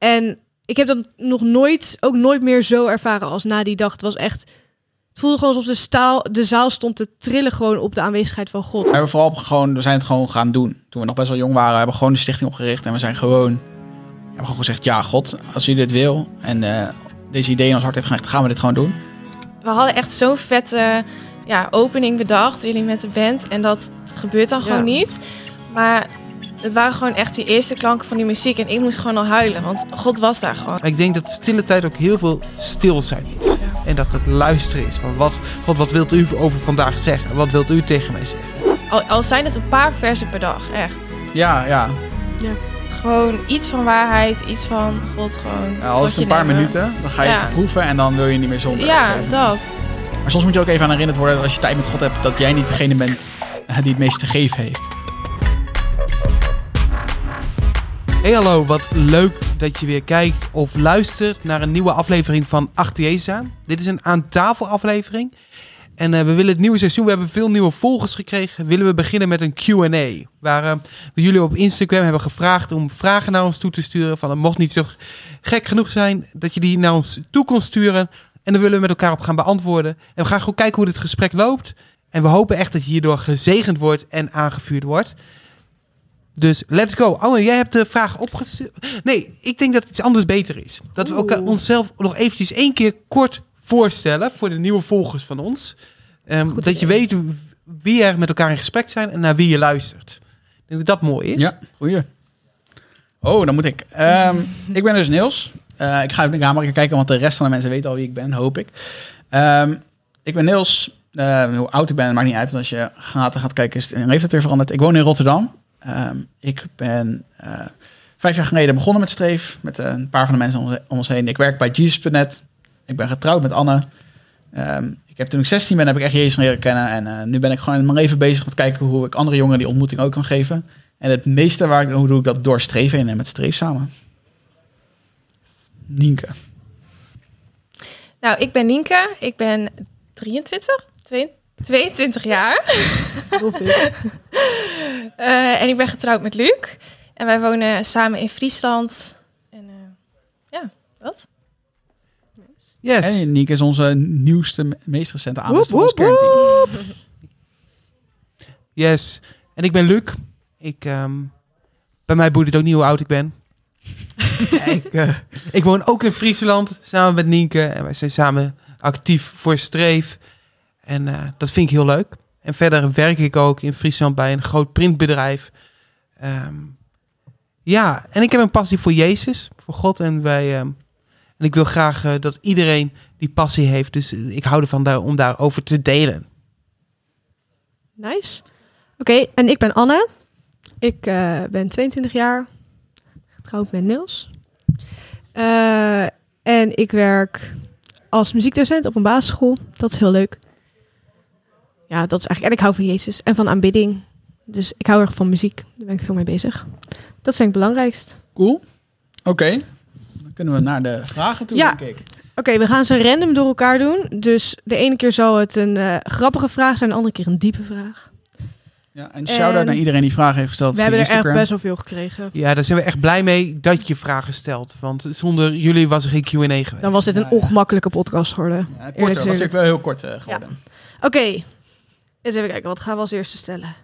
En ik heb dat nog nooit meer zo ervaren als na die dag. Het was echt... Het voelde gewoon alsof de zaal stond te trillen gewoon op de aanwezigheid van God. We zijn het gewoon gaan doen. Toen we nog best wel jong waren, hebben we gewoon de stichting opgericht. En we zijn hebben gewoon gezegd, ja God, als u dit wil. En deze idee in ons hart heeft gelegd, gaan we dit gewoon doen. We hadden echt zo'n vette opening bedacht, jullie met de band. En dat gebeurt dan gewoon niet. Maar het waren gewoon echt die eerste klanken van die muziek. En ik moest gewoon al huilen, want God was daar gewoon. Maar ik denk dat de stille tijd ook heel veel stil zijn is. Ja. En dat het luisteren is. Van God, wat wilt u over vandaag zeggen? Wat wilt u tegen mij zeggen? Al zijn het een paar versen per dag, echt. Ja. Gewoon iets van waarheid, iets van God gewoon. Ja, al is het een paar minuten, dan ga je het proeven en dan wil je niet meer zonder. Ja, dat. Maar soms moet je ook even aan herinnerd worden dat als je tijd met God hebt, dat jij niet degene bent die het meest te geven heeft. Hey hallo, wat leuk dat je weer kijkt of luistert naar een nieuwe aflevering van Achter Jezus aan. Dit is een aan tafel aflevering. En we willen het nieuwe seizoen, we hebben veel nieuwe volgers gekregen. Willen we beginnen met een Q&A. Waar we jullie op Instagram hebben gevraagd om vragen naar ons toe te sturen. Van het mocht niet zo gek genoeg zijn dat je die naar ons toe kon sturen. En daar willen we met elkaar op gaan beantwoorden. En we gaan gewoon kijken hoe dit gesprek loopt. En we hopen echt dat je hierdoor gezegend wordt en aangevuurd wordt. Dus let's go. Anne, jij hebt de vraag opgestuurd. Nee, ik denk dat iets anders beter is. Dat we elkaar onszelf nog eventjes 1 keer kort voorstellen voor de nieuwe volgers van ons. Dat je weet wie er met elkaar in gesprek zijn en naar wie je luistert. Ik denk dat dat mooi is. Ja, goeie. Oh, dan moet ik. Ik ben dus Niels. Ik ga even de camera kijken, want de rest van de mensen weten al wie ik ben, hoop ik. Ik ben Niels. Hoe oud ik ben, maakt niet uit. Want als je gaat kijken, heeft het weer veranderd. Ik woon in Rotterdam. Ik ben 5 jaar geleden begonnen met Streef. Met een paar van de mensen om ons heen. Ik werk bij Jesus.net. Ik ben getrouwd met Anne. Ik heb toen ik 16 ben, heb ik echt Jezus leren kennen. En nu ben ik gewoon maar even bezig met kijken hoe ik andere jongeren die ontmoeting ook kan geven. En het meeste hoe doe ik dat door Streef heen en met Streef samen. Nienke. Nou, ik ben Nienke. Ik ben 22 jaar. En ik ben getrouwd met Luc. En wij wonen samen in Friesland. En dat. Yes. En Nienke is onze nieuwste, meest recente aanwezig van ons kernteam. Yes. En ik ben Luc. Bij mij boeit het ook niet hoe oud ik ben. Ik woon ook in Friesland samen met Nienke. En wij zijn samen actief voor Streef. En dat vind ik heel leuk. En verder werk ik ook in Friesland bij een groot printbedrijf. En ik heb een passie voor Jezus, voor God. En ik wil graag dat iedereen die passie heeft. Dus ik hou ervan om daarover te delen. Nice. Oké, en ik ben Anne. Ik ben 22 jaar. Getrouwd met Niels. En ik werk als muziekdocent op een basisschool. Dat is heel leuk. Ja, dat is eigenlijk... En ik hou van Jezus en van aanbidding. Dus ik hou erg van muziek. Daar ben ik veel mee bezig. Dat is denk ik het belangrijkst. Cool. Oké. Dan kunnen we naar de vragen toe, denk ik. Oké, we gaan ze random door elkaar doen. Dus de ene keer zal het een grappige vraag zijn, de andere keer een diepe vraag. Ja, en shout-out naar iedereen die vragen heeft gesteld. We hebben er echt best wel veel gekregen. Ja, daar zijn we echt blij mee dat je vragen stelt. Want zonder jullie was er geen Q&A geweest. Dan was dit een ongemakkelijke podcast geworden. Ja, korter. Was ik wel heel kort geworden. Ja. Oké, eens even kijken. Wat gaan we als eerste stellen?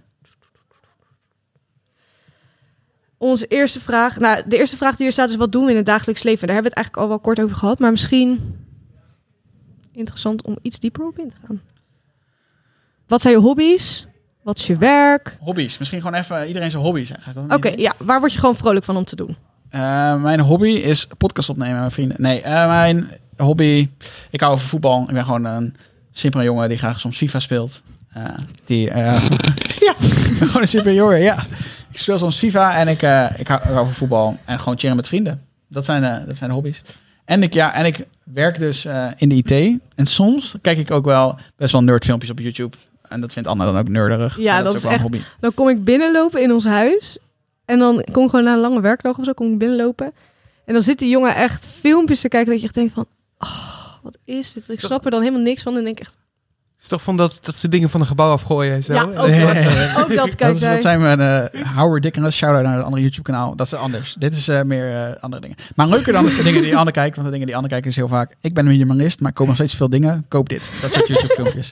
Onze eerste vraag. Nou, de eerste vraag die er staat is: wat doen we in het dagelijks leven? Daar hebben we het eigenlijk al wel kort over gehad. Maar misschien interessant om iets dieper op in te gaan. Wat zijn je hobby's? Wat is je werk? Hobby's. Misschien gewoon even iedereen zijn hobby zeggen. Oké, ja. Waar word je gewoon vrolijk van om te doen? Mijn hobby is podcast opnemen met mijn vrienden. Nee, mijn hobby... Ik hou van voetbal. Ik ben gewoon een simpele jongen die graag soms FIFA speelt. Ja, ik ben gewoon een simpele jongen, ja. Ik speel soms FIFA en ik hou van voetbal. En gewoon chillen met vrienden. Dat zijn de hobby's. En ik werk dus in de IT. En soms kijk ik ook wel best wel nerdfilmpjes op YouTube. En dat vindt Anne dan ook nerderig. Ja, dat is ook echt... Hobby. Dan kom ik binnenlopen in ons huis. En dan kom ik gewoon na een lange werkdag of zo, kom ik binnenlopen. En dan zit die jongen echt filmpjes te kijken dat je echt denkt van... Oh, wat is dit? Ik snap er dan helemaal niks van. En denk echt... Het is toch van dat ze dingen van een gebouw afgooien en zo? Ja, ook dat. Ook dat, kijk. Dat zijn mijn Howard Dickinson. Shout-out naar het andere YouTube-kanaal. Dat is anders. Dit is meer andere dingen. Maar leuker dan de dingen die Anne kijkt. Want de dingen die Anne kijkt is heel vaak... Ik ben een minimalist, maar ik koop nog steeds veel dingen. Koop dit. Dat soort YouTube-filmpjes.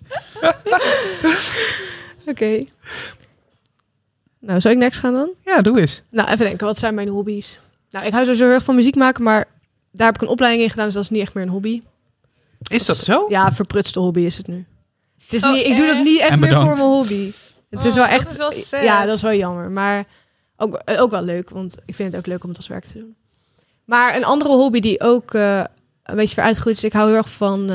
Oké. Nou, zal ik next gaan dan? Ja, doe eens. Nou, even denken. Wat zijn mijn hobby's? Nou, ik hou sowieso heel erg van muziek maken, maar daar heb ik een opleiding in gedaan, dus dat is niet echt meer een hobby. Is dat zo? Ja, verprutste hobby is het nu. Het is Oh, niet, ik doe dat niet echt En meer bedankt. voor mijn hobby. Het is wel echt... Dat is wel sad. Ja, dat is wel jammer. Maar ook wel leuk, want ik vind het ook leuk om het als werk te doen. Maar een andere hobby die ook een beetje vooruitgroeit is... Ik hou heel erg van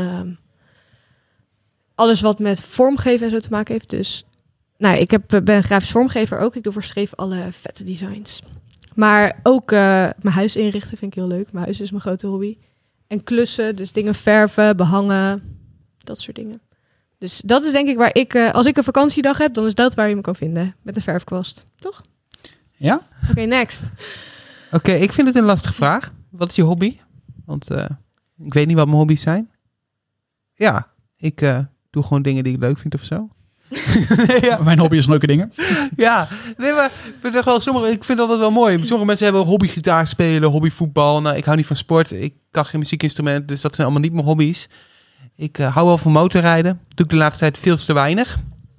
alles wat met vormgeven en zo te maken heeft. Dus nou, ik ben grafisch vormgever ook. Ik doe voor Streef alle vette designs. Maar ook mijn huis inrichten vind ik heel leuk. Mijn huis is mijn grote hobby. En klussen, dus dingen verven, behangen, dat soort dingen. Dus dat is denk ik waar ik, als ik een vakantiedag heb, dan is dat waar je me kan vinden. Met een verfkwast, toch? Ja? Oké, next. Oké, ik vind het een lastige vraag. Wat is je hobby? Want ik weet niet wat mijn hobby's zijn. Ja, ik doe gewoon dingen die ik leuk vind of zo. Ja. Mijn hobby is leuke dingen. Ja, nee, maar ik vind dat wel mooi. Sommige mensen hebben hobby gitaar spelen, hobby voetbal. Nou, ik hou niet van sport. Ik kan geen muziekinstrument, dus dat zijn allemaal niet mijn hobby's. Ik hou wel van motorrijden. Doe ik de laatste tijd veel te weinig.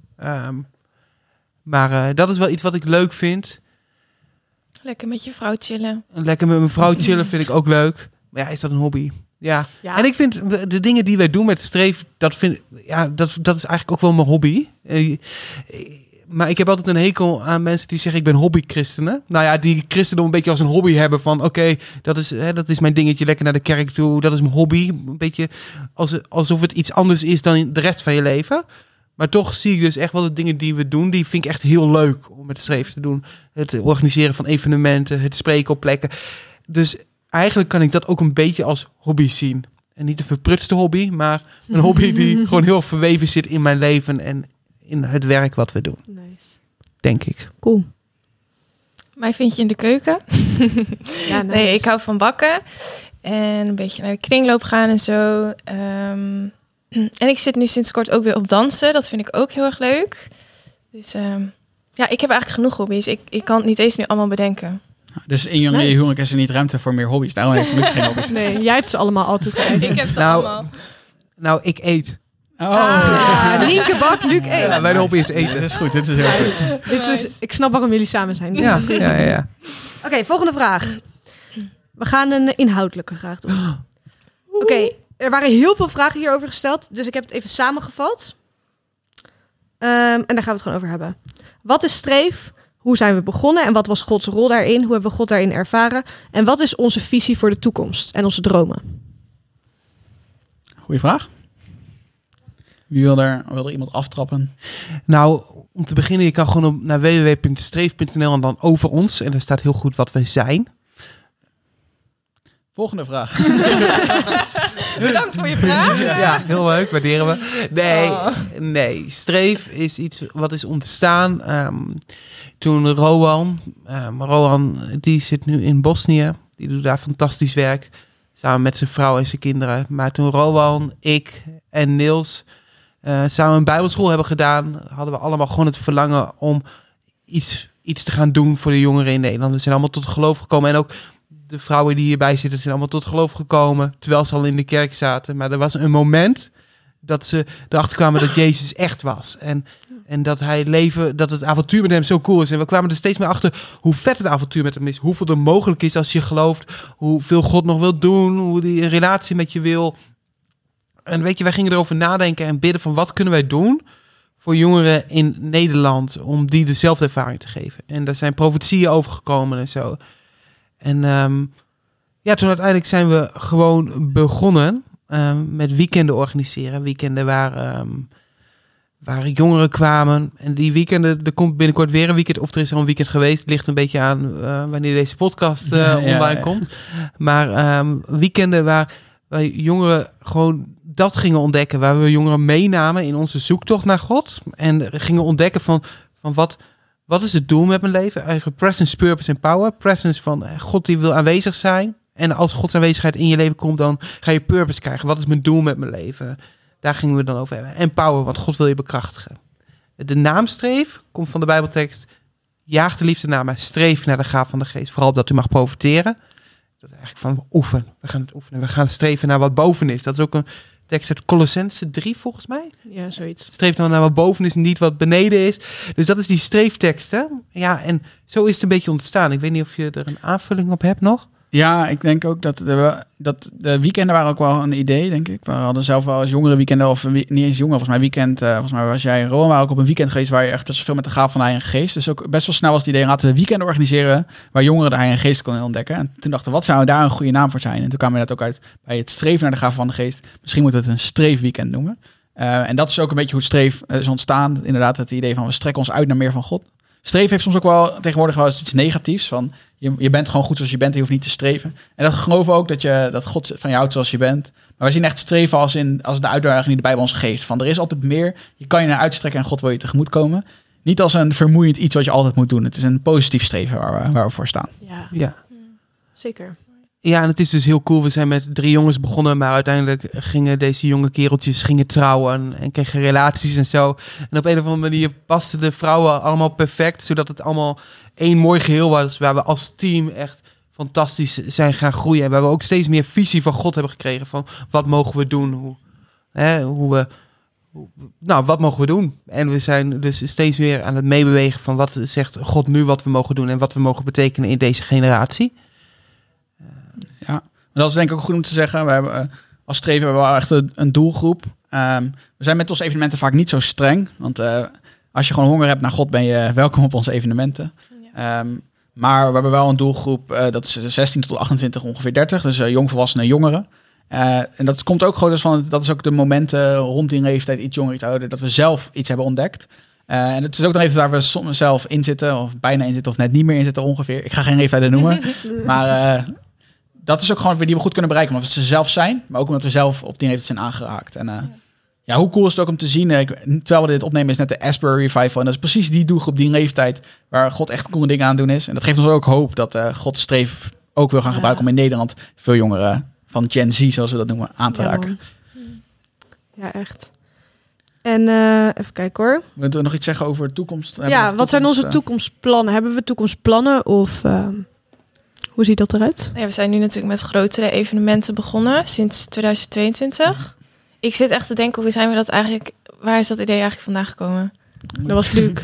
Maar dat is wel iets wat ik leuk vind. Lekker met je vrouw chillen. Lekker met mijn vrouw chillen vind ik ook leuk. Maar ja, is dat een hobby? Ja. Ja. En ik vind de dingen die wij doen met Streef, dat is eigenlijk ook wel mijn hobby. Maar ik heb altijd een hekel aan mensen die zeggen ik ben hobby-christenen. Nou ja, die christendom een beetje als een hobby hebben van oké, dat is mijn dingetje, lekker naar de kerk toe. Dat is mijn hobby. Een beetje alsof het iets anders is dan de rest van je leven. Maar toch zie ik dus echt wel de dingen die we doen, die vind ik echt heel leuk om met Streef te doen. Het organiseren van evenementen, het spreken op plekken. Dus eigenlijk kan ik dat ook een beetje als hobby zien. En niet een verprutste hobby, maar een hobby die gewoon heel verweven zit in mijn leven en in het werk wat we doen. Nice. Denk ik. Cool. Mij vind je in de keuken. Ja, nice. Nee, ik hou van bakken. En een beetje naar de kringloop gaan en zo. En ik zit nu sinds kort ook weer op dansen. Dat vind ik ook heel erg leuk. Dus ja, ik heb eigenlijk genoeg hobby's. Ik kan het niet eens nu allemaal bedenken. Dus in je huwelijk is er niet ruimte voor meer hobby's. Daarom heeft ze ook geen hobby's. Nee, jij hebt ze allemaal al toegegeven. Ik heb ze Nou, allemaal. Nou, ik eet. Nienke bak, Luc eet. Ja, mijn hobby is Ja, eten. dit is goed. Dit is heel goed. Dit is, ik snap waarom jullie samen zijn. Ja, ja. Oké, volgende vraag. We gaan een inhoudelijke vraag doen. Oké, er waren heel veel vragen hierover gesteld, dus ik heb het even samengevat. En daar gaan we het gewoon over hebben. Wat is Streef? Hoe zijn we begonnen en wat was Gods rol daarin? Hoe hebben we God daarin ervaren? En wat is onze visie voor de toekomst en onze dromen? Goeie vraag. Wie wil er iemand aftrappen? Nou, om te beginnen, je kan gewoon naar www.streef.nl en dan over ons. En daar staat heel goed wat wij zijn. Volgende vraag. Bedankt voor je vraag. Ja, heel leuk, waarderen we. Nee, Streef is iets wat is ontstaan toen Rowan, die zit nu in Bosnië. Die doet daar fantastisch werk, samen met zijn vrouw en zijn kinderen. Maar toen Rowan, ik en Niels samen een bijbelschool hebben gedaan, hadden we allemaal gewoon het verlangen om iets te gaan doen voor de jongeren in Nederland. We zijn allemaal tot geloof gekomen en ook de vrouwen die hierbij zitten zijn allemaal tot geloof gekomen, terwijl ze al in de kerk zaten. Maar er was een moment dat ze erachter kwamen dat Jezus echt was. En dat dat het avontuur met hem zo cool is. En we kwamen er steeds meer achter hoe vet het avontuur met hem is. Hoeveel er mogelijk is als je gelooft. Hoeveel God nog wil doen. Hoe hij een relatie met je wil. En weet je, wij gingen erover nadenken en bidden van wat kunnen wij doen voor jongeren in Nederland om die dezelfde ervaring te geven. En daar zijn profetieën over gekomen en zo. En toen uiteindelijk zijn we gewoon begonnen met weekenden organiseren. Weekenden waar jongeren kwamen. En die weekenden, er komt binnenkort weer een weekend. Of er is al een weekend geweest. Het ligt een beetje aan wanneer deze podcast online komt. Maar weekenden waar jongeren gewoon dat gingen ontdekken. Waar we jongeren meenamen in onze zoektocht naar God. En gingen ontdekken van wat is het doel met mijn leven? Eigen presence, purpose en power. Presence van God die wil aanwezig zijn. En als Gods aanwezigheid in je leven komt, dan ga je purpose krijgen. Wat is mijn doel met mijn leven? Daar gingen we dan over hebben. En power, want God wil je bekrachtigen. De naam streef komt van de Bijbeltekst. Jaag de liefde naar, maar streef naar de gaaf van de geest. Vooral opdat u mag profiteren. Dat is eigenlijk van oefen. We gaan het oefenen. We gaan streven naar wat boven is. Dat is ook een tekst uit Colossense 3 volgens mij. Ja, zoiets. Streef dan naar wat boven is, niet wat beneden is. Dus dat is die streeftekst, hè? Ja, en zo is het een beetje ontstaan. Ik weet niet of je er een aanvulling op hebt nog. Ja, ik denk ook dat de weekenden waren ook wel een idee, denk ik. We hadden zelf wel eens jongere weekenden, of niet eens jongere, volgens mij weekend. Volgens mij was jij en Rowan waren ook op een weekend geweest waar je echt veel met de gaaf van de Heilige Geest. Dus ook best wel snel was het idee, laten we weekenden organiseren waar jongeren de Heilige Geest konden ontdekken. En toen dachten we, wat zou daar een goede naam voor zijn? En toen kwamen we dat ook uit bij het streven naar de gaaf van de Geest. Misschien moeten we het een streefweekend noemen. En dat is ook een beetje hoe het streef is ontstaan. Inderdaad, het idee van we strekken ons uit naar meer van God. Streven heeft soms ook wel tegenwoordig wel eens iets negatiefs. Van je bent gewoon goed zoals je bent, je hoeft niet te streven. En dat geloven we ook dat God van je houdt zoals je bent. Maar we zien echt streven als de uitdaging die de Bijbel ons geeft. Van er is altijd meer, je kan je naar uitstrekken en God wil je tegemoet komen. Niet als een vermoeiend iets wat je altijd moet doen. Het is een positief streven waar we voor staan. Ja, zeker. Ja, en het is dus heel cool. We zijn met 3 jongens begonnen, maar uiteindelijk gingen deze jonge kereltjes trouwen en kregen relaties en zo. En op een of andere manier pasten de vrouwen allemaal perfect, zodat het allemaal één mooi geheel was, waar we als team echt fantastisch zijn gaan groeien. En waar we ook steeds meer visie van God hebben gekregen van wat mogen we doen, wat mogen we doen? En we zijn dus steeds meer aan het meebewegen van wat zegt God nu wat we mogen doen en wat we mogen betekenen in deze generatie. Ja, dat is denk ik ook goed om te zeggen. We hebben als streven hebben we wel echt een doelgroep. We zijn met onze evenementen vaak niet zo streng. Want als je gewoon honger hebt naar God, ben je welkom op onze evenementen. Ja. Maar we hebben wel een doelgroep, dat is 16 tot 28, ongeveer 30. Dus jongvolwassenen, jongeren. En dat komt ook gewoon van, dat is ook de momenten rond die leeftijd, iets jonger, iets ouder, dat we zelf iets hebben ontdekt. En het is ook de leeftijd waar we soms zelf in zitten, of bijna in zitten, of net niet meer in zitten ongeveer. Ik ga geen leeftijden noemen. Maar dat is ook gewoon weer die we goed kunnen bereiken. Omdat we ze zelf zijn, maar ook omdat we zelf op die leeftijd zijn aangeraakt. En hoe cool is het ook om te zien. Terwijl we dit opnemen is net de Asbury Revival. En dat is precies die doelgroep, die leeftijd waar God echt coole dingen aan doen is. En dat geeft ons ook hoop dat God de streef ook wil gaan gebruiken om in Nederland veel jongeren van Gen Z, zoals we dat noemen, aan te raken. Ja, echt. En even kijken hoor. Moeten we nog iets zeggen over de toekomst? Wat zijn onze toekomstplannen? Hebben we toekomstplannen of hoe ziet dat eruit? Ja, we zijn nu natuurlijk met grotere evenementen begonnen sinds 2022. Ik zit echt te denken, waar is dat idee eigenlijk vandaan gekomen? Dat was Luc.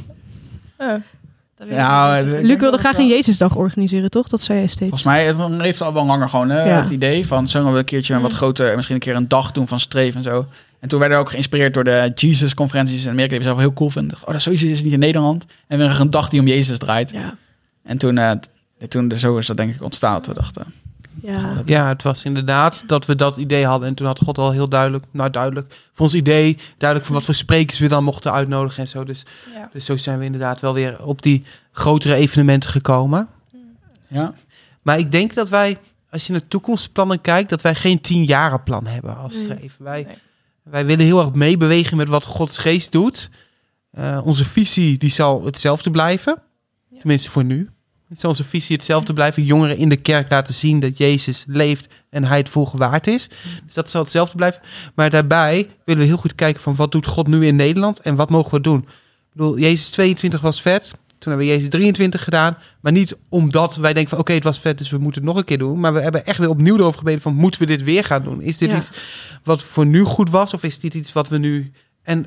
Luc wilde graag een Jezusdag organiseren, toch? Dat zei hij steeds. Volgens mij heeft het al wel langer gewoon het idee van zullen we een keertje een wat groter, misschien een keer een dag doen van streef en zo. En toen werden we ook geïnspireerd door de Jesus-conferenties in Amerika, die we zelf heel cool vinden. Dacht, dat zoiets is het niet in Nederland. En we hebben een dag die om Jezus draait. Ja. En toen zo is dat denk ik ontstaan, dat we dachten. Ja, het was inderdaad dat we dat idee hadden. En toen had God al heel duidelijk voor ons idee, duidelijk van wat voor sprekers we dan mochten uitnodigen en zo. Dus zo zijn we inderdaad wel weer op die grotere evenementen gekomen. Ja. Maar ik denk dat wij, als je naar toekomstplannen kijkt, dat wij geen 10-jaren-plan hebben als streven. Wij willen heel erg meebewegen met wat Gods geest doet. Onze visie die zal hetzelfde blijven. Ja. Tenminste voor nu. Het zal onze visie hetzelfde blijven. Jongeren in de kerk laten zien dat Jezus leeft en hij het volgen waard is. Dus dat zal hetzelfde blijven. Maar daarbij willen we heel goed kijken van wat doet God nu in Nederland en wat mogen we doen. Ik bedoel, Jezus 22 was vet. Toen hebben we Jezus 23 gedaan. Maar niet omdat wij denken van oké, het was vet, dus we moeten het nog een keer doen. Maar we hebben echt weer opnieuw erover gebeden van moeten we dit weer gaan doen? Is dit iets wat voor nu goed was? Of is dit iets wat we nu... En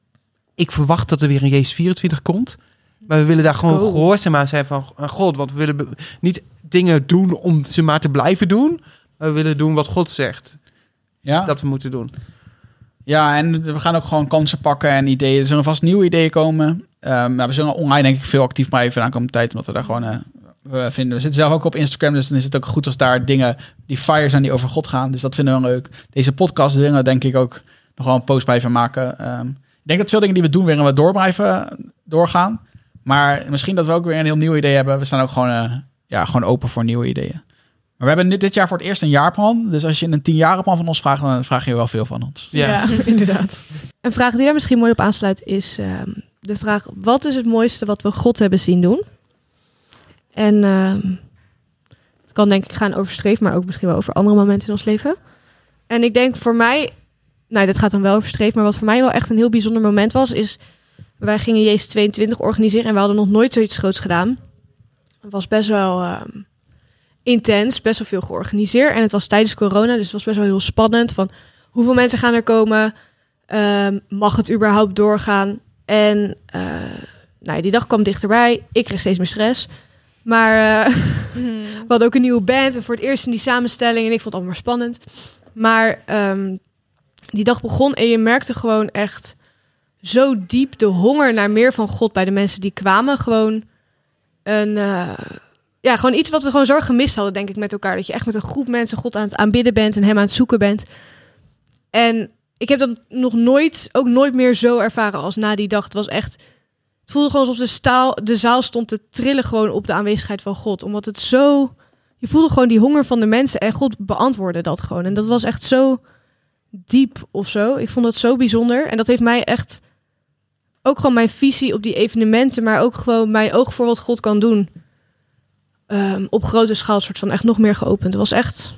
ik verwacht dat er weer een Jezus 24 komt. Maar we willen daar gewoon gehoorzaam aan zijn aan God. Want we willen niet dingen doen om ze maar te blijven doen. Maar we willen doen wat God zegt. Ja. Dat we moeten doen. Ja, en we gaan ook gewoon kansen pakken en ideeën. Er zullen vast nieuwe ideeën komen. We zullen online denk ik veel actief blijven de aankomende tijd. Omdat we daar gewoon vinden. We zitten zelf ook op Instagram. Dus dan is het ook goed als daar dingen die fire zijn die over God gaan. Dus dat vinden we wel leuk. Deze podcast dingen denk ik ook nog wel een post blijven maken. Ik denk dat veel dingen die we doen weer doorgaan. Maar misschien dat we ook weer een heel nieuw idee hebben. We staan ook gewoon open voor nieuwe ideeën. Maar we hebben dit jaar voor het eerst een jaarplan. Dus als je een 10-jarenplan van ons vraagt, dan vraag je wel veel van ons. Ja, inderdaad. Een vraag die daar misschien mooi op aansluit is de vraag: wat is het mooiste wat we God hebben zien doen? En het kan denk ik gaan over streef, maar ook misschien wel over andere momenten in ons leven. En ik denk voor mij nou, dat gaat dan wel over streef. Maar wat voor mij wel echt een heel bijzonder moment was, is... Wij gingen Jezus 22 organiseren en we hadden nog nooit zoiets groots gedaan. Het was best wel intens, best wel veel georganiseerd. En het was tijdens corona, dus het was best wel heel spannend. Van hoeveel mensen gaan er komen? Mag het überhaupt doorgaan? En die dag kwam dichterbij. Ik kreeg steeds meer stress. Maar we hadden ook een nieuwe band. En voor het eerst in die samenstelling. En ik vond het allemaal maar spannend. Maar die dag begon en je merkte gewoon echt zo diep de honger naar meer van God bij de mensen die kwamen. Gewoon gewoon iets wat we gewoon zo gemist hadden, denk ik, met elkaar. Dat je echt met een groep mensen God aan het aanbidden bent en hem aan het zoeken bent. En ik heb dat nog nooit meer zo ervaren als na die dag. Het was echt, het voelde gewoon alsof de zaal stond te trillen gewoon op de aanwezigheid van God. Omdat het zo, je voelde gewoon die honger van de mensen en God beantwoordde dat gewoon. En dat was echt zo diep of zo. Ik vond dat zo bijzonder. En dat heeft mij echt ook gewoon mijn visie op die evenementen, maar ook gewoon mijn oog voor wat God kan doen. Op grote schaal soort van echt nog meer geopend. Het was echt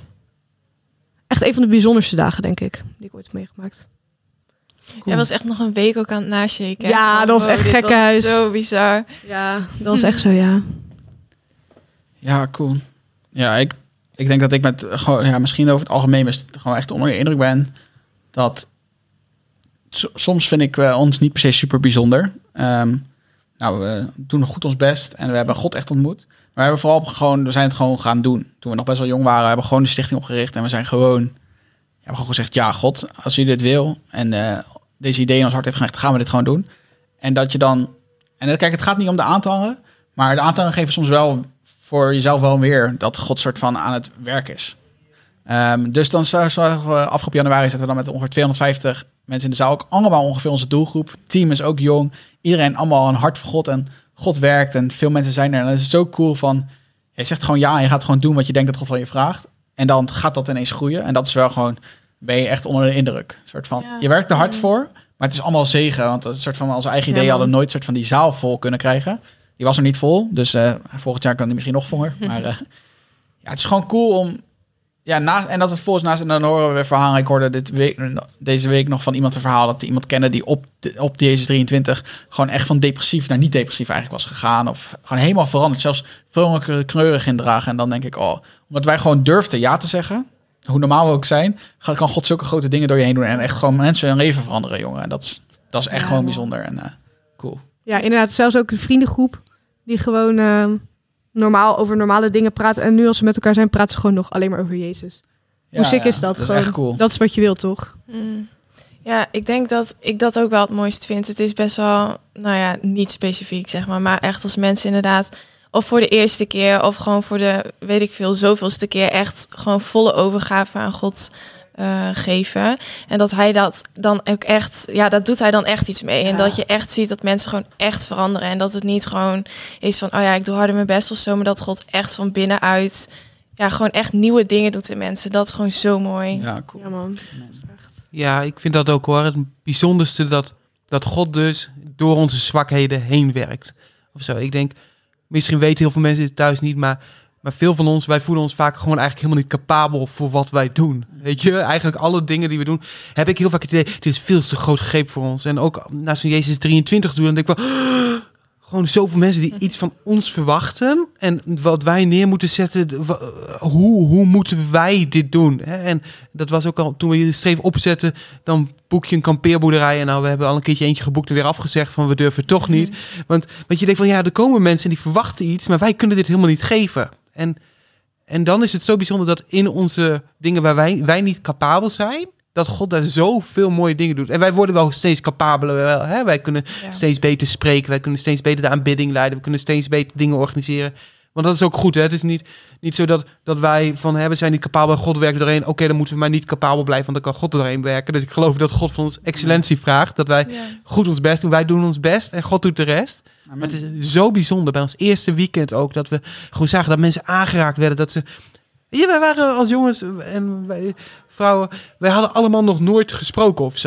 een van de bijzonderste dagen, denk ik, die ik ooit heb meegemaakt. Cool. Jij was echt nog een week ook aan het nashaken. Ja, dat was echt gekhuis. Zo bizar. Ja, dat was echt zo, ja. Ja, cool. Ja, ik denk dat ik met gewoon, misschien over het algemeen gewoon echt onder de indruk ben dat soms vind ik ons niet per se super bijzonder. We doen goed ons best en we hebben God echt ontmoet. Maar we hebben vooral we zijn het gewoon gaan doen. Toen we nog best wel jong waren, hebben we gewoon de stichting opgericht en we zijn gewoon gezegd, ja God, als u dit wil en deze idee in ons hart heeft gelegd, gaan we dit gewoon doen. En dat je dan, kijk, het gaat niet om de aantallen, maar de aantallen geven soms wel voor jezelf wel weer dat God soort van aan het werk is. Dus dan afgelopen januari zitten we dan met ongeveer 250 mensen in de zaal. Ook allemaal ongeveer onze doelgroep. Het team is ook jong. Iedereen allemaal een hart voor God en God werkt en veel mensen zijn er. En dat is zo cool van, je zegt gewoon ja en je gaat gewoon doen wat je denkt dat God van je vraagt. En dan gaat dat ineens groeien. En dat is wel gewoon, ben je echt onder de indruk. Een soort van, je werkt er hard voor, maar het is allemaal zegen. Want het is een soort van, onze eigen ideeën hadden nooit soort van die zaal vol kunnen krijgen. Die was er niet vol, dus volgend jaar kan die misschien nog voller. Maar het is gewoon cool om, en dat het volgens naast, en dan horen we weer verhalen. Ik hoorde deze week nog van iemand een verhaal dat iemand kende die op de Jezus 23 gewoon echt van depressief naar niet depressief eigenlijk was gegaan. Of gewoon helemaal veranderd. Zelfs vrolijke kneurig indragen. En dan denk ik, omdat wij gewoon durfden ja te zeggen, hoe normaal we ook zijn, kan God zulke grote dingen door je heen doen en echt gewoon mensen hun leven veranderen, jongen. En dat is echt gewoon bijzonder en cool. Ja, inderdaad. Zelfs ook een vriendengroep die gewoon normaal over normale dingen praten. En nu als ze met elkaar zijn, praten ze gewoon nog alleen maar over Jezus. Hoe sick is dat? Dat gewoon, is echt cool. Dat is wat je wilt, toch? Ja, ik denk dat ik dat ook wel het mooiste vind. Het is best wel, niet specifiek, zeg maar echt als mensen inderdaad, of voor de eerste keer, of gewoon voor de, weet ik veel, zoveelste keer echt gewoon volle overgave aan God geven. En dat hij dat dan ook echt, dat doet hij dan echt iets mee. En dat je echt ziet dat mensen gewoon echt veranderen. En dat het niet gewoon is van, ik doe harder mijn best of zo, maar dat God echt van binnenuit gewoon echt nieuwe dingen doet in mensen. Dat is gewoon zo mooi. Ja, cool. Ja, man. Ja, ik vind dat ook hoor. Het bijzonderste dat God dus door onze zwakheden heen werkt. Of zo. Ik denk, misschien weten heel veel mensen dit thuis niet, maar veel van ons, wij voelen ons vaak gewoon eigenlijk helemaal niet capabel voor wat wij doen. Weet je, eigenlijk alle dingen die we doen, heb ik heel vaak het idee, dit is veel te groot greep voor ons. En ook na zo'n Jezus 23 doen, dan denk ik wel, gewoon zoveel mensen die iets van ons verwachten. En wat wij neer moeten zetten, hoe moeten wij dit doen? En dat was ook al, toen we je streef opzetten, dan boek je een kampeerboerderij. En nou, we hebben al een keertje eentje geboekt en weer afgezegd van we durven toch niet. Want je denkt van er komen mensen die verwachten iets, maar wij kunnen dit helemaal niet geven. En dan is het zo bijzonder dat in onze dingen waar wij niet capabel zijn, dat God daar zoveel mooie dingen doet. En wij worden wel steeds capabeler. Hè? Wij kunnen steeds beter spreken. Wij kunnen steeds beter de aanbidding leiden. We kunnen steeds beter dingen organiseren. Want dat is ook goed. Hè? Het is niet zo dat wij van we zijn niet capabel en God werkt doorheen. Oké, dan moeten we maar niet capabel blijven, want dan kan God er doorheen werken. Dus ik geloof dat God van ons excellentie vraagt. Dat wij goed ons best doen. Wij doen ons best en God doet de rest. Amen. Maar het is zo bijzonder bij ons eerste weekend ook, dat we gewoon zagen dat mensen aangeraakt werden. Dat ze... Ja, wij waren als jongens en vrouwen, wij hadden allemaal nog nooit gesproken of zo.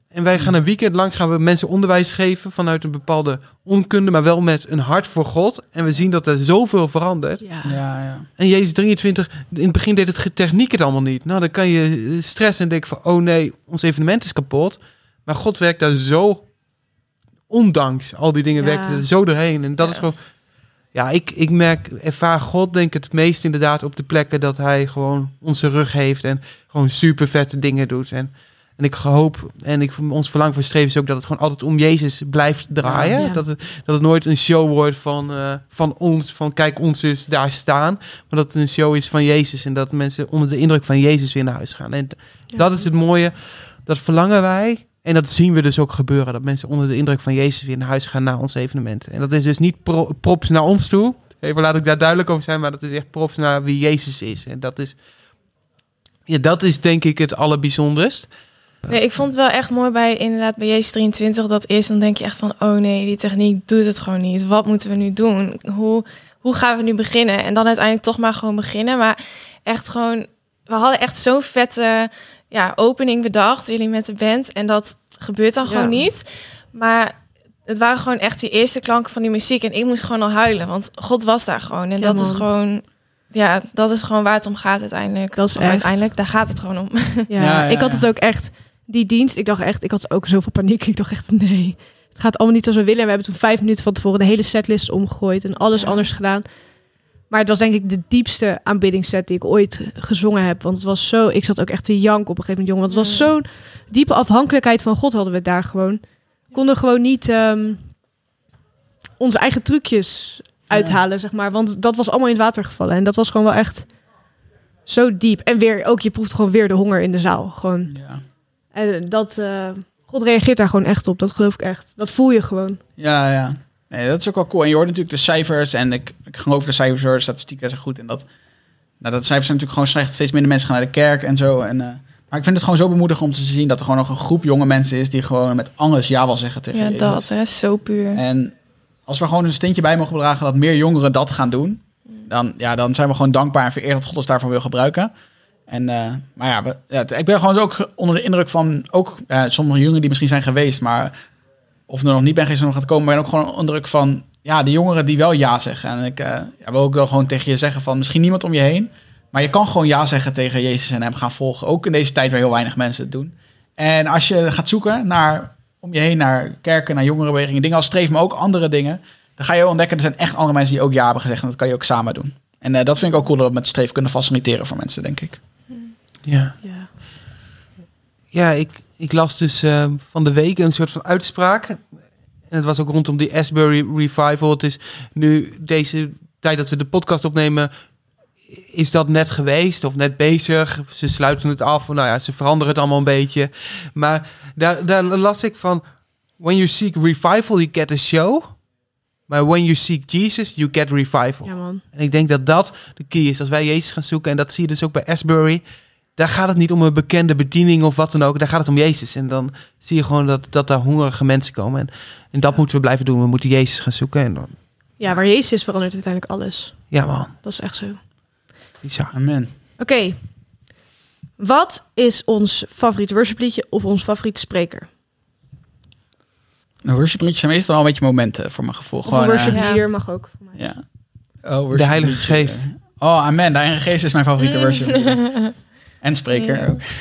En wij gaan een weekend lang gaan we mensen onderwijs geven vanuit een bepaalde onkunde, maar wel met een hart voor God. En we zien dat er zoveel verandert. Ja. En Jezus 23, in het begin deed het techniek het allemaal niet. Nou, dan kan je stressen en denken van, oh nee, ons evenement is kapot. Maar God werkt daar zo, ondanks al die dingen, werkt er zo doorheen. En dat is gewoon, ja, ik ervaar God denk ik het meest inderdaad op de plekken dat hij gewoon onze rug heeft en gewoon super vette dingen doet. En ik hoop, ons verlang voor streven is ook dat het gewoon altijd om Jezus blijft draaien. Ja. Dat het nooit een show wordt van ons, van kijk ons is daar staan. Maar dat het een show is van Jezus en dat mensen onder de indruk van Jezus weer naar huis gaan. En dat is het mooie, dat verlangen wij. En dat zien we dus ook gebeuren, dat mensen onder de indruk van Jezus weer naar huis gaan na ons evenement. En dat is dus niet props naar ons toe. Even laat ik daar duidelijk over zijn, maar dat is echt props naar wie Jezus is. En dat is denk ik het allerbijzonderst. Nee, ik vond het wel echt mooi bij Jezus 23. Dat eerst dan denk je echt van, oh nee, die techniek doet het gewoon niet. Wat moeten we nu doen? Hoe gaan we nu beginnen? En dan uiteindelijk toch maar gewoon beginnen. Maar echt gewoon, we hadden echt zo'n vette opening bedacht, jullie met de band. En dat gebeurt dan gewoon niet. Maar het waren gewoon echt die eerste klanken van die muziek. En ik moest gewoon al huilen, want God was daar gewoon. En dat is gewoon... Ja, dat is gewoon waar het om gaat uiteindelijk. Uiteindelijk, daar gaat het gewoon om. Ik had het ook echt, die dienst, ik had ook zoveel paniek. Ik dacht echt, nee, het gaat allemaal niet zoals we willen. En we hebben toen 5 minuten van tevoren de hele setlist omgegooid en alles anders gedaan. Maar het was denk ik de diepste aanbiddingsset die ik ooit gezongen heb. Want het was zo, ik zat ook echt te janken op een gegeven moment, jongen. Want het was zo'n diepe afhankelijkheid van God hadden we daar gewoon. We konden gewoon niet onze eigen trucjes uithalen, zeg maar. Want dat was allemaal in het water gevallen. En dat was gewoon wel echt zo diep. En weer, ook je proeft gewoon weer de honger in de zaal. Gewoon. Ja. En dat, God reageert daar gewoon echt op. Dat geloof ik echt. Dat voel je gewoon. Ja. Nee, dat is ook wel cool. En je hoort natuurlijk de cijfers. En ik geloof de cijfers, de statistieken zijn goed. En dat cijfers zijn natuurlijk gewoon slecht. Steeds minder mensen gaan naar de kerk en zo. Maar ik vind het gewoon zo bemoedigend om te zien dat er gewoon nog een groep jonge mensen is die gewoon met alles ja wil zeggen tegen Jezus. Ja, dat, hè, zo puur. En als we gewoon een steentje bij mogen dragen dat meer jongeren dat gaan doen, dan zijn we gewoon dankbaar en vereerd dat God ons daarvoor wil gebruiken. Ik ben gewoon ook onder de indruk van sommige jongeren die misschien zijn geweest, maar of er nog niet ben geweest en nog gaat komen, maar ik ben ook gewoon onder de indruk van de jongeren die wel ja zeggen. En ik wil ook wel gewoon tegen je zeggen van misschien niemand om je heen, maar je kan gewoon ja zeggen tegen Jezus en hem gaan volgen. Ook in deze tijd waar heel weinig mensen het doen. En als je gaat zoeken om je heen naar kerken, naar jongerenbewegingen, dingen als Streef, maar ook andere dingen, dan ga je ontdekken, er zijn echt andere mensen die ook ja hebben gezegd en dat kan je ook samen doen. En dat vind ik ook cool dat we met Streef kunnen faciliteren voor mensen, denk ik. Ja, ik las dus van de week een soort van uitspraak. En het was ook rondom die Asbury Revival. Het is nu deze tijd dat we de podcast opnemen, is dat net geweest of net bezig. Ze sluiten het af. Ze veranderen het allemaal een beetje. Maar daar las ik van, when you seek revival, you get a show. Maar when you seek Jesus, you get revival. Ja, man. En ik denk dat dat de key is. Als wij Jezus gaan zoeken, en dat zie je dus ook bij Asbury, daar gaat het niet om een bekende bediening of wat dan ook. Daar gaat het om Jezus. En dan zie je gewoon dat daar hongerige mensen komen. En dat moeten we blijven doen. We moeten Jezus gaan zoeken. En dan... Ja, waar Jezus is, verandert uiteindelijk alles. Ja, man. Dat is echt zo. Bizar. Amen. Oké. Wat is ons favoriete worshipliedje of ons favoriete spreker? Een worshipliedjes zijn meestal al een beetje momenten voor mijn gevoel. Of een worshipleader mag ook. Voor mij. Ja. De Heilige Geest. Oh, amen. De Heilige Geest is mijn favoriete worshipleader. En spreker ook.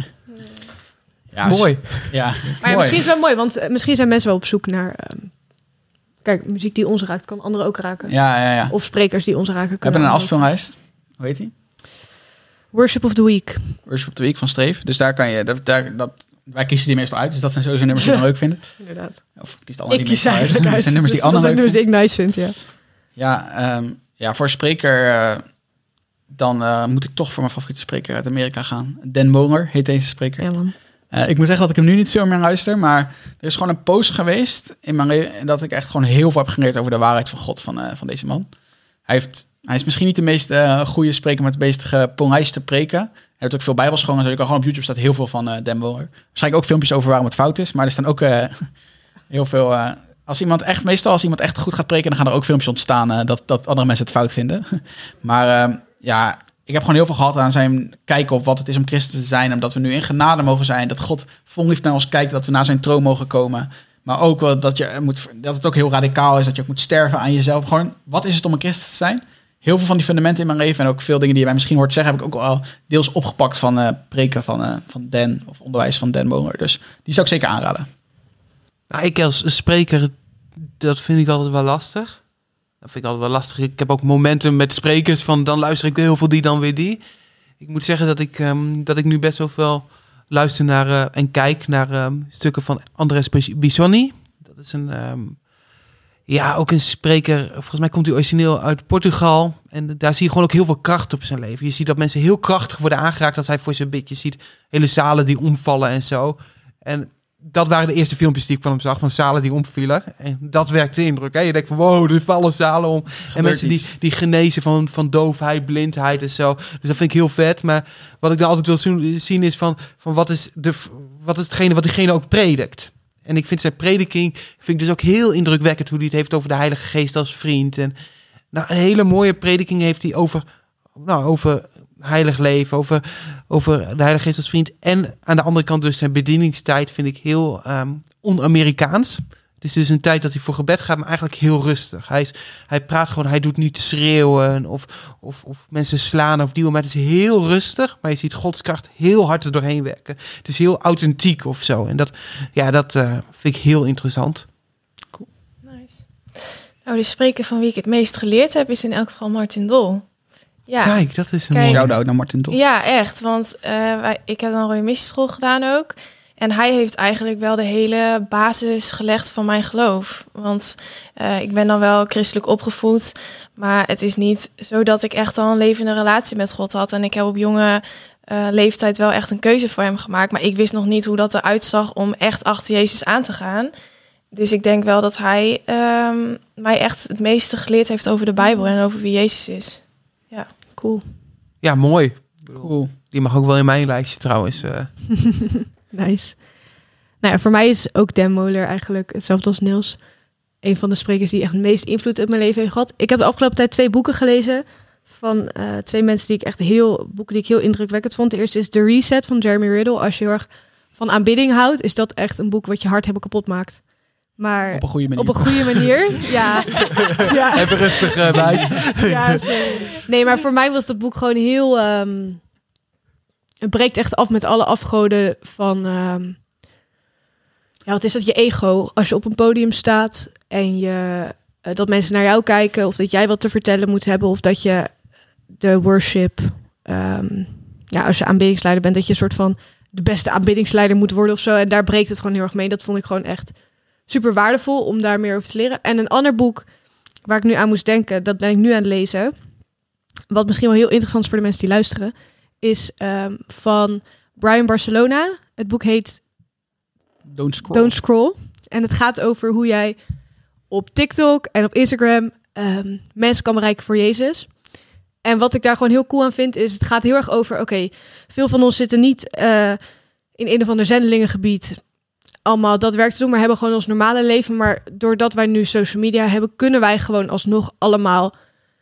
Mooi. Ja, maar mooi. misschien is het wel mooi, want misschien zijn mensen wel op zoek naar... kijk, muziek die ons raakt, kan anderen ook raken. Ja. Of sprekers die ons raken. We hebben een afspeellijst. Hoe heet die? Worship of the Week. Worship of the Week van Streef. Dus daar kan je... wij kiezen die meestal uit. Dus dat zijn sowieso nummers die we leuk vinden. Inderdaad. Of kies alle Ik kies die uit. eigenlijk uit. Dat zijn nummers die dat anderen zijn leuk nummers die ik nice vind, Ja, voor spreker... dan moet ik toch voor mijn favoriete spreker uit Amerika gaan. Dan Mohler heet deze spreker. Ja, man. Ik moet zeggen dat ik hem nu niet veel meer luister, maar er is gewoon een post geweest in mijn leven dat ik echt gewoon heel veel heb geleerd over de waarheid van God van deze man. Hij is misschien niet de meest goede spreker met de meest gepolijste preken. Hij heeft ook veel bijbelscholen, dus je kan gewoon op YouTube staat heel veel van Dan Mohler. Waarschijnlijk ook filmpjes over waarom het fout is, maar er staan ook heel veel... Als iemand echt goed gaat preken, dan gaan er ook filmpjes ontstaan dat andere mensen het fout vinden. Maar ik heb gewoon heel veel gehad aan zijn kijken op wat het is om christen te zijn. Omdat we nu in genade mogen zijn. Dat God vol liefde naar ons kijkt. Dat we naar zijn troon mogen komen. Maar ook wel dat het ook heel radicaal is. Dat je ook moet sterven aan jezelf. Gewoon, wat is het om een christen te zijn? Heel veel van die fundamenten in mijn leven. En ook veel dingen die je mij misschien hoort zeggen. Heb ik ook al deels opgepakt van preken van Dan. Of onderwijs van Dan Mohler. Dus die zou ik zeker aanraden. Nou, ik als spreker, dat vind ik altijd wel lastig. Dat vind ik altijd wel lastig. Ik heb ook momenten met sprekers van dan luister ik heel veel die, dan weer die. Ik moet zeggen dat ik nu best wel veel luister naar en kijk naar stukken van Andres Bisonni. Dat is ook een spreker. Volgens mij komt hij origineel uit Portugal. En daar zie je gewoon ook heel veel kracht op zijn leven. Je ziet dat mensen heel krachtig worden aangeraakt. Dat hij voor zijn beetje ziet hele zalen die omvallen en zo. En dat waren de eerste filmpjes die ik van hem zag, van zalen die omvielen. En dat werkt de indruk. Hè? Je denkt van, wow, er vallen zalen om. En mensen die genezen van doofheid, blindheid en zo. Dus dat vind ik heel vet. Maar wat ik dan altijd wil zien is van wat is hetgene wat diegene ook predikt. En ik vind zijn prediking dus ook heel indrukwekkend, hoe hij het heeft over de Heilige Geest als vriend. En nou, een hele mooie prediking heeft hij over heilig leven, over de Heilige Geest als vriend. En aan de andere kant dus zijn bedieningstijd vind ik heel on-Amerikaans. Het is dus een tijd dat hij voor gebed gaat, maar eigenlijk heel rustig. Hij praat gewoon, hij doet niet schreeuwen of mensen slaan of duwen, maar het is heel rustig. Maar je ziet Gods kracht heel hard er doorheen werken. Het is heel authentiek of zo. En dat vind ik heel interessant. Cool. Nice. Nou, de spreker van wie ik het meest geleerd heb is in elk geval Martin Dol. Ja. Kijk, dat is een mooie. Shout-out naar Martin Dol. Ja, echt. Want ik heb dan een rode missieschool gedaan ook. En hij heeft eigenlijk wel de hele basis gelegd van mijn geloof. Want ik ben dan wel christelijk opgevoed. Maar het is niet zo dat ik echt al een levende relatie met God had. En ik heb op jonge leeftijd wel echt een keuze voor hem gemaakt. Maar ik wist nog niet hoe dat eruit zag om echt achter Jezus aan te gaan. Dus ik denk wel dat hij mij echt het meeste geleerd heeft over de Bijbel en over wie Jezus is. Ja, cool. Ja, mooi. Cool. Die mag ook wel in mijn lijstje trouwens. Nice. Nou ja, voor mij is ook Dan Mohler eigenlijk hetzelfde als Niels. Een van de sprekers die echt het meest invloed op mijn leven heeft gehad. Ik heb de afgelopen tijd 2 boeken gelezen van 2 mensen die ik boeken die ik heel indrukwekkend vond. De eerste is The Reset van Jeremy Riddle. Als je heel erg van aanbidding houdt, is dat echt een boek wat je hart helemaal kapot maakt. Maar op een goede manier. Op een goede manier, ja. Ja. Even rustig bij. Ja, sorry. Nee, maar voor mij was dat boek gewoon heel... het breekt echt af met alle afgoden van... wat is dat? Je ego. Als je op een podium staat en dat mensen naar jou kijken... of dat jij wat te vertellen moet hebben... of dat je de worship... als je aanbiddingsleider bent... dat je een soort van de beste aanbiddingsleider moet worden of zo. En daar breekt het gewoon heel erg mee. Dat vond ik gewoon echt super waardevol om daar meer over te leren. En een ander boek waar ik nu aan moest denken... dat ben ik nu aan het lezen... wat misschien wel heel interessant is voor de mensen die luisteren... is van Brian Barcelona. Het boek heet Don't Scroll. En het gaat over hoe jij op TikTok en op Instagram mensen kan bereiken voor Jezus. En wat ik daar gewoon heel cool aan vind, is het gaat heel erg over... Oké, veel van ons zitten niet in een of ander zendelingengebied... allemaal dat werk te doen, maar hebben gewoon ons normale leven. Maar doordat wij nu social media hebben... kunnen wij gewoon alsnog allemaal...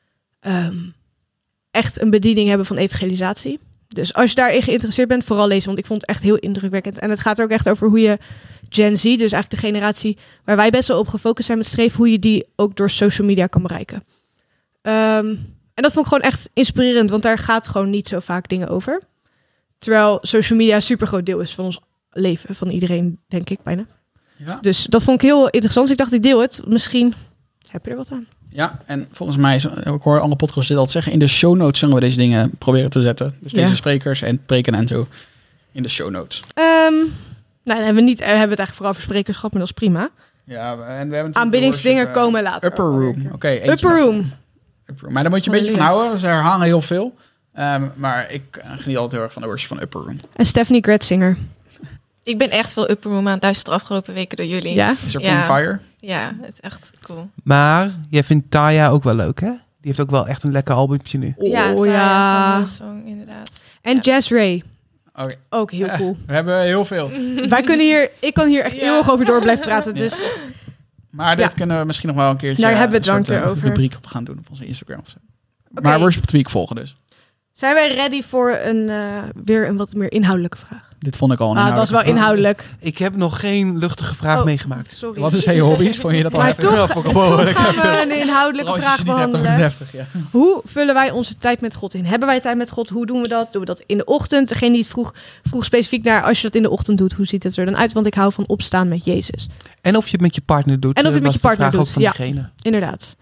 echt een bediening hebben van evangelisatie. Dus als je daarin geïnteresseerd bent, vooral lezen. Want ik vond het echt heel indrukwekkend. En het gaat er ook echt over hoe je Gen Z, dus eigenlijk de generatie waar wij best wel op gefocust zijn met streef, hoe je die ook door social media kan bereiken. En dat vond ik gewoon echt inspirerend, want daar gaat gewoon niet zo vaak dingen over. Terwijl social media een super groot deel is van ons leven, van iedereen, denk ik bijna. Ja. Dus dat vond ik heel interessant. Dus ik dacht, ik deel het. Misschien heb je er wat aan. Ja, en volgens mij, ik hoor alle podcasts dit al zeggen, in de show notes zullen we deze dingen proberen te zetten. Dus deze sprekers en preken en zo in de show notes. Dan hebben we het eigenlijk vooral over sprekers gehad, maar dat is prima. Ja, en we hebben aanbiddingsdingen komen later. Upper Room. Oké, Upper Room. Maar daar moet je een beetje van houden. Ze herhalen heel veel. Maar ik geniet altijd heel erg van de worship van Upper Room. En Stephanie Gretzinger. Ik ben echt veel Upper Room aan het luisteren de afgelopen weken door jullie. Ja? Is er Fire? Ja, het is echt cool. Maar jij vindt Taya ook wel leuk, hè? Die heeft ook wel echt een lekker albumtje nu. Ja, Taya Song, inderdaad. En Jazz Ray. Okay. Ook heel cool. We hebben heel veel. Ik kan hier echt heel erg over door blijven praten. Dus. Maar dit kunnen we misschien nog wel een keertje daar hebben we het dan keer over. rubriek op gaan doen op onze Instagram. Of zo. Okay. Maar Worship Tweak volgen dus. Zijn wij ready voor weer een wat meer inhoudelijke vraag? Dit vond ik al een Dat was wel inhoudelijk. Ik heb nog geen luchtige vraag meegemaakt. Sorry. Wat zijn je hobby's? Vond je dat al Maar heftig? toch gaan we een inhoudelijke Als je vraag ze niet hebt, dan wordt behandelen. het heftig, ja. Hoe vullen wij onze tijd met God in? Hebben wij tijd met God? Hoe doen we dat? Doen we dat in de ochtend? Degene die het vroeg specifiek naar, als je dat in de ochtend doet, hoe ziet het er dan uit? Want ik hou van opstaan met Jezus. En of je het met je partner doet. En of je het met je was de partner vraag doet, ook ja. van diegene. Inderdaad.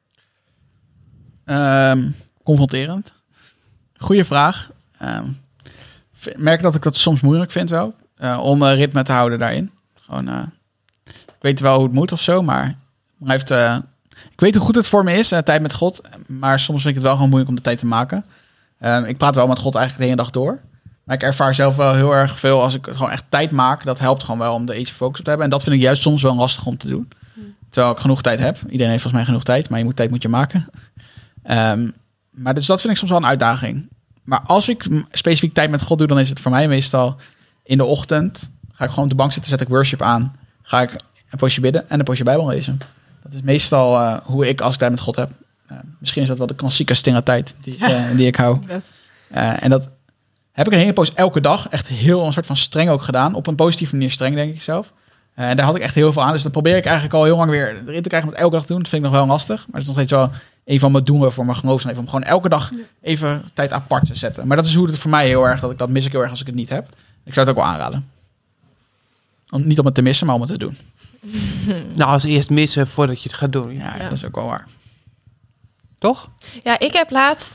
Confronterend. Goeie vraag. Merk dat ik dat soms moeilijk vind wel. Om ritme te houden daarin. Gewoon, ik weet wel hoe het moet of zo, maar ik weet hoe goed het voor me is, tijd met God. Maar soms vind ik het wel gewoon moeilijk om de tijd te maken. Ik praat wel met God eigenlijk de hele dag door. Maar ik ervaar zelf wel heel erg veel als ik gewoon echt tijd maak. Dat helpt gewoon wel om er iets focus op te hebben. En dat vind ik juist soms wel lastig om te doen. Terwijl ik genoeg tijd heb. Iedereen heeft volgens mij genoeg tijd, maar tijd moet je maken. Maar dus dat vind ik soms wel een uitdaging. Maar als ik specifiek tijd met God doe, dan is het voor mij meestal in de ochtend. Ga ik gewoon op de bank zitten, zet ik worship aan. Ga ik een poosje bidden en een poosje Bijbel lezen. Dat is meestal hoe ik als ik tijd met God heb. Misschien is dat wel de klassieke stille tijd die ik hou. En dat heb ik een hele poos elke dag. Echt heel een soort van streng ook gedaan. Op een positieve manier streng, denk ik zelf. En daar had ik echt heel veel aan. Dus dat probeer ik eigenlijk al heel lang weer erin te krijgen met elke dag te doen. Dat vind ik nog wel lastig. Maar het is nog steeds wel een van mijn doelen voor mijn geloofsleven. Om gewoon elke dag even tijd apart te zetten. Maar dat is hoe het voor mij heel erg, dat mis ik heel erg als ik het niet heb. Ik zou het ook wel aanraden. Niet om het te missen, maar om het te doen. Nou, als eerst missen voordat je het gaat doen. Ja, dat is ook wel waar. Toch? Ja, ik heb laatst...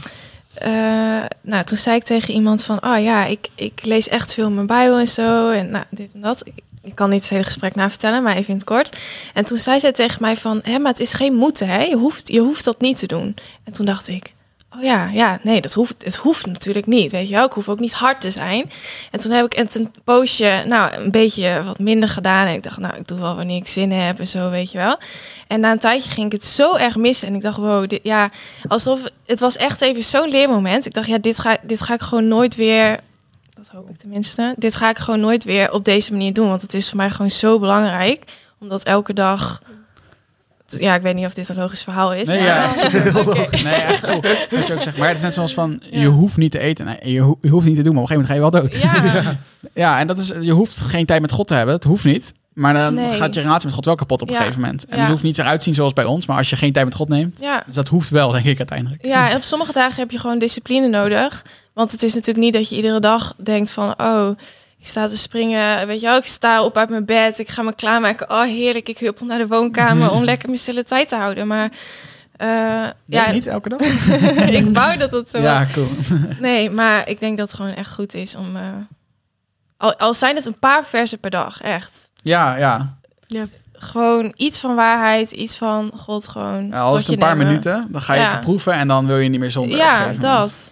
toen zei ik tegen iemand van... ik lees echt veel mijn Bijbel en zo. En dit en dat. Ik kan niet het hele gesprek vertellen, maar even in het kort. En toen zei zij tegen mij van... maar het is geen moeten, hè? Je hoeft dat niet te doen. En toen dacht ik... nee, het hoeft natuurlijk niet, weet je wel. Ik hoef ook niet hard te zijn. En toen heb ik het een poosje, een beetje wat minder gedaan. En ik dacht, ik doe wel wanneer ik zin heb en zo, weet je wel. En na een tijdje ging ik het zo erg missen. En ik dacht, wow, alsof het was echt even zo'n leermoment. Ik dacht, dit ga ik gewoon nooit weer... Dat hoop ik tenminste. Dit ga ik gewoon nooit weer op deze manier doen. Want het is voor mij gewoon zo belangrijk. Omdat elke dag... Ja, ik weet niet of dit een logisch verhaal is. Nee, maar... ja, super. Nee, echt cool. Dat je ook zegt, maar het is net zoals van, je hoeft niet te eten. Nee, je hoeft niet te doen, maar op een gegeven moment ga je wel dood. Ja. Ja, en dat is, je hoeft geen tijd met God te hebben. Dat hoeft niet. Maar dan gaat je relatie met God wel kapot op een gegeven moment. En het hoeft niet eruit te zien zoals bij ons. Maar als je geen tijd met God neemt, dus dat hoeft wel, denk ik uiteindelijk. Ja, en op sommige dagen heb je gewoon discipline nodig. Want het is natuurlijk niet dat je iedere dag denkt van... ik sta te springen, weet je wel, ik sta op uit mijn bed, ik ga me klaarmaken. Oh, heerlijk, ik huppel naar de woonkamer om lekker mijn stille tijd te houden. Maar niet elke dag? ik wou dat het zo was. Ja, cool. Nee, maar ik denk dat het gewoon echt goed is om... al zijn het een paar versen per dag, echt. Ja. Gewoon iets van waarheid, iets van God gewoon. Al is het een paar minuten, dan ga je het proeven en dan wil je niet meer zonder. Ja, dat.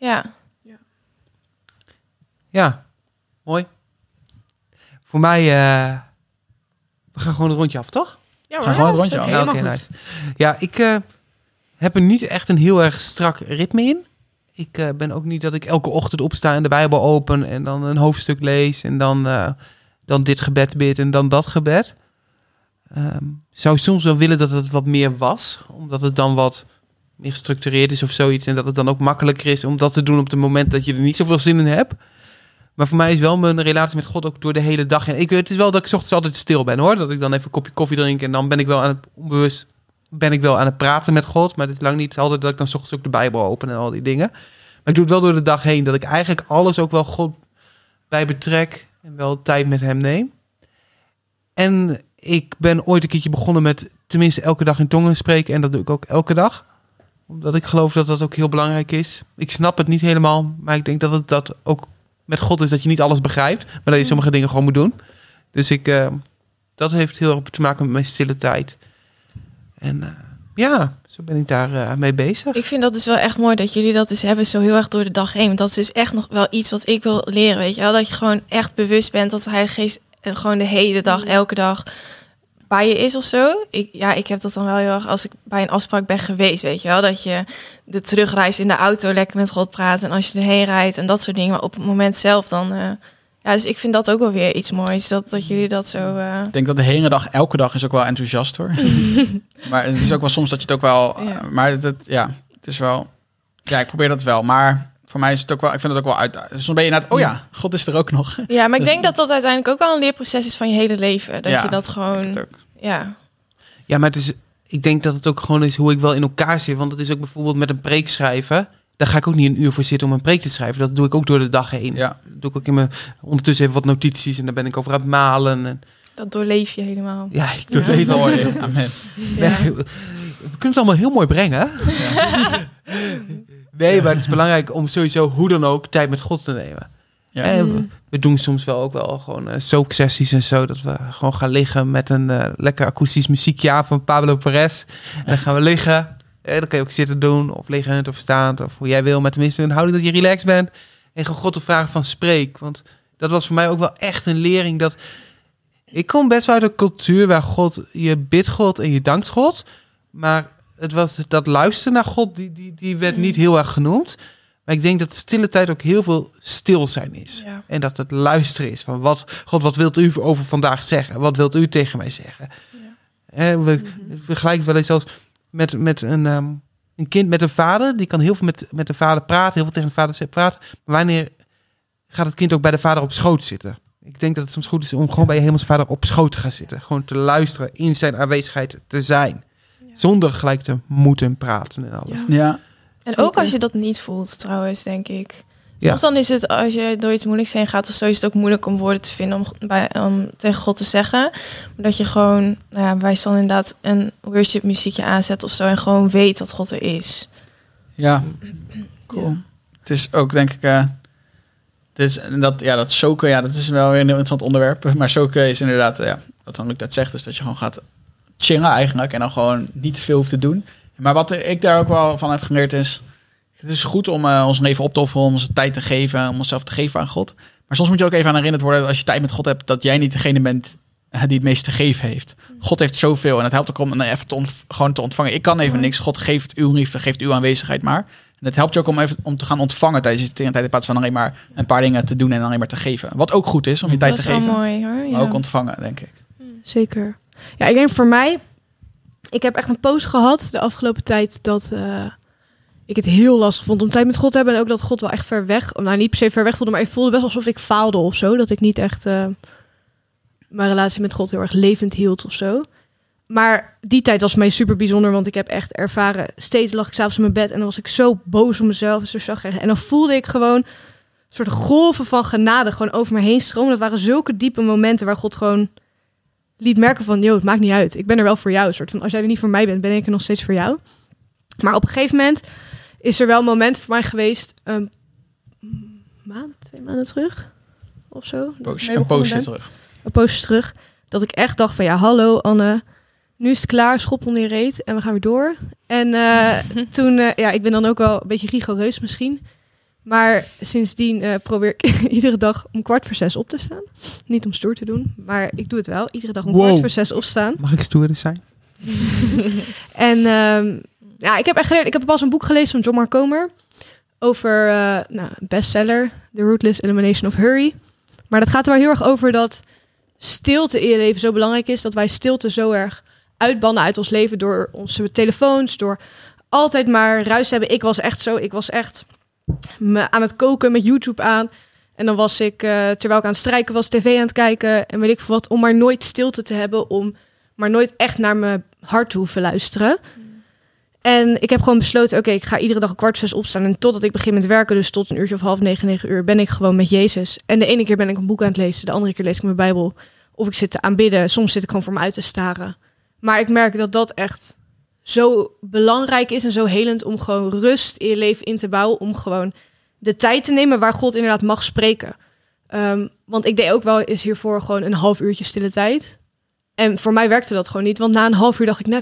Ja, mooi. Voor mij, we gaan gewoon een rondje af, toch? Ja, we gaan gewoon het rondje af. Helemaal goed. Nice. Ja, ik heb er niet echt een heel erg strak ritme in. Ik ben ook niet dat ik elke ochtend opsta en de Bijbel open en dan een hoofdstuk lees en dan dit gebed bid en dan dat gebed. Zou soms wel willen dat het wat meer was, omdat het dan wat meer gestructureerd is of zoiets en dat het dan ook makkelijker is om dat te doen op het moment dat je er niet zoveel zin in hebt. Maar voor mij is wel mijn relatie met God ook door de hele dag. En het is wel dat ik 's ochtends altijd stil ben, hoor. Dat ik dan even een kopje koffie drink en dan ben ik wel onbewust aan het praten met God. Maar het is lang niet altijd dat ik dan 's ochtends ook de Bijbel open en al die dingen. Maar ik doe het wel door de dag heen. Dat ik eigenlijk alles ook wel God bij betrek en wel tijd met hem neem. En ik ben ooit een keertje begonnen met tenminste elke dag in tongen spreken. En dat doe ik ook elke dag. Omdat ik geloof dat dat ook heel belangrijk is. Ik snap het niet helemaal, maar ik denk dat het dat ook met God is dat je niet alles begrijpt, maar dat je sommige dingen gewoon moet doen. Dus dat heeft heel erg te maken met mijn stille tijd. En zo ben ik daar mee bezig. Ik vind dat dus wel echt mooi dat jullie dat dus hebben zo heel erg door de dag heen. Want dat is dus echt nog wel iets wat ik wil leren, weet je wel. Dat je gewoon echt bewust bent dat de Heilige Geest gewoon de hele dag, elke dag bij je is of zo. Ik heb dat dan wel heel erg als ik bij een afspraak ben geweest, weet je wel. Dat je de terugreis in de auto lekker met God praat en als je erheen rijdt en dat soort dingen. Maar op het moment zelf dan... dus ik vind dat ook wel weer iets moois, dat jullie dat zo... Ik denk dat de hele dag, elke dag is ook wel enthousiast, hoor. Maar het is ook wel soms dat je het ook wel... maar het is wel... Ja, ik probeer dat wel. Maar voor mij is het ook wel... Ik vind het ook wel uit... Soms ben je net... Oh ja, God is er ook nog. Ja, maar ik Dus- denk dat dat uiteindelijk ook wel een leerproces is van je hele leven. Dat Ja, je dat Ik gewoon... het ook. Ja. Ja, maar ik denk dat het ook gewoon is hoe ik wel in elkaar zit. Want het is ook bijvoorbeeld met een preek schrijven. Daar ga ik ook niet een uur voor zitten om een preek te schrijven. Dat doe ik ook door de dag heen. Ja. Dat doe ik ook in mijn... Ondertussen even wat notities en daar ben ik over aan het malen. En, Dat doorleef je helemaal. ja, ik doe Ja. het even al. Mooi. Amen. Ja. We kunnen het allemaal heel mooi brengen. Nee, maar het is belangrijk om sowieso hoe dan ook tijd met God te nemen. Ja. En we doen soms wel ook wel gewoon soaksessies en zo. Dat we gewoon gaan liggen met een lekker akoestisch muziekje aan van Pablo Perez. En dan gaan we liggen. Dan kan je ook zitten doen of liggend of staand. Of hoe jij wil. Maar tenminste een houding dat je relaxed bent. En gewoon God te vragen van spreek. Want dat was voor mij ook wel echt een lering. Dat ik kom best wel uit een cultuur waar God... Je bidt God en je dankt God. Maar het was dat luisteren naar God. Die werd niet heel erg genoemd. Maar ik denk dat stille tijd ook heel veel stil zijn is. Ja. En dat het luisteren is van wat wilt u over vandaag zeggen? Wat wilt u tegen mij zeggen? En we vergelijken het wel eens als met een kind met een vader. Die kan heel veel met de vader praten, heel veel tegen de vader praten. Maar wanneer gaat het kind ook bij de vader op schoot zitten? Ik denk dat het soms goed is om gewoon bij je hemelse vader op schoot te gaan zitten. Gewoon te luisteren, in zijn aanwezigheid te zijn. Zonder gelijk te moeten praten en alles. Ja. Ja. En ook als je dat niet voelt, trouwens, denk ik. Ja. Soms dan is het, als je door iets moeilijks heen gaat of zo, is het ook moeilijk om woorden te vinden om tegen God te zeggen. Maar dat je gewoon, wijs van inderdaad een worship muziekje aanzet of zo en gewoon weet dat God er is. Ja. Cool. Het is ook, denk ik... dat soken, dat is wel weer een heel interessant onderwerp. Maar soken is inderdaad, wat dan ook dat zegt, dus dat je gewoon gaat chillen eigenlijk. En dan gewoon niet te veel hoeft te doen. Maar wat ik daar ook wel van heb geleerd is... Het is goed om ons leven op te offeren, om onze tijd te geven, om onszelf te geven aan God. Maar soms moet je ook even aan herinnerd worden dat als je tijd met God hebt, dat jij niet degene bent die het meest te geven heeft. God heeft zoveel en het helpt ook om even gewoon te ontvangen. Ik kan even niks. God geeft uw liefde, geeft uw aanwezigheid maar. En het helpt je ook om even om te gaan ontvangen tijdens je tijd in plaats van alleen maar een paar dingen te doen en alleen maar te geven. Wat ook goed is om je tijd Dat te is wel geven. mooi hoor. Ja. Maar ook ontvangen, denk ik. Zeker. Ja, ik denk voor mij... Ik heb echt een poos gehad de afgelopen tijd dat ik het heel lastig vond om tijd met God te hebben. En ook dat God wel echt ver weg... Nou, niet per se ver weg voelde, maar ik voelde best alsof ik faalde of zo. Dat ik niet echt mijn relatie met God heel erg levend hield of zo. Maar die tijd was voor mij super bijzonder, want ik heb echt ervaren... Steeds lag ik 's avonds in mijn bed en dan was ik zo boos op mezelf. Zo zagrijnig. En dan voelde ik gewoon soort golven van genade gewoon over me heen stromen. Dat waren zulke diepe momenten waar God gewoon liet merken van... Joh, het maakt niet uit. Ik ben er wel voor jou. Soort van, als jij er niet voor mij bent, ben ik er nog steeds voor jou. Maar op een gegeven moment is er wel een moment voor mij geweest... Een maand, 2 maanden terug of zo. Een poosje terug. Een poosje terug. Dat ik echt dacht van ja, hallo Anne. Nu is het klaar, schop onder je reet en we gaan weer door. En toen, ik ben dan ook wel een beetje rigoureus misschien. Maar sindsdien probeer ik iedere dag om 5:15 op te staan. Niet om stoer te doen, maar ik doe het wel. Iedere dag om 5:15 opstaan. Mag ik stoerder zijn? En ik heb echt geleerd. Ik heb pas een boek gelezen van John Mark Comer over bestseller, The Ruthless Elimination of Hurry. Maar dat gaat er wel heel erg over dat stilte in je leven zo belangrijk is, dat wij stilte zo erg uitbannen uit ons leven door onze telefoons, door altijd maar ruis te hebben. Ik was echt zo. Ik was echt aan het koken met YouTube aan. En dan was ik, terwijl ik aan het strijken was, tv aan het kijken en weet ik veel wat, om maar nooit stilte te hebben, om maar nooit echt naar mijn hart te hoeven luisteren. En ik heb gewoon besloten, oké, ik ga iedere dag 5:15 opstaan. En totdat ik begin met werken, dus tot 8:30 of 8:30, ben ik gewoon met Jezus. En de ene keer ben ik een boek aan het lezen, de andere keer lees ik mijn Bijbel. Of ik zit te aanbidden, soms zit ik gewoon voor me uit te staren. Maar ik merk dat dat echt zo belangrijk is en zo helend om gewoon rust in je leven in te bouwen. Om gewoon de tijd te nemen waar God inderdaad mag spreken. Want ik deed ook wel eens hiervoor gewoon een half uurtje stille tijd. En voor mij werkte dat gewoon niet, want na een half uur dacht ik net,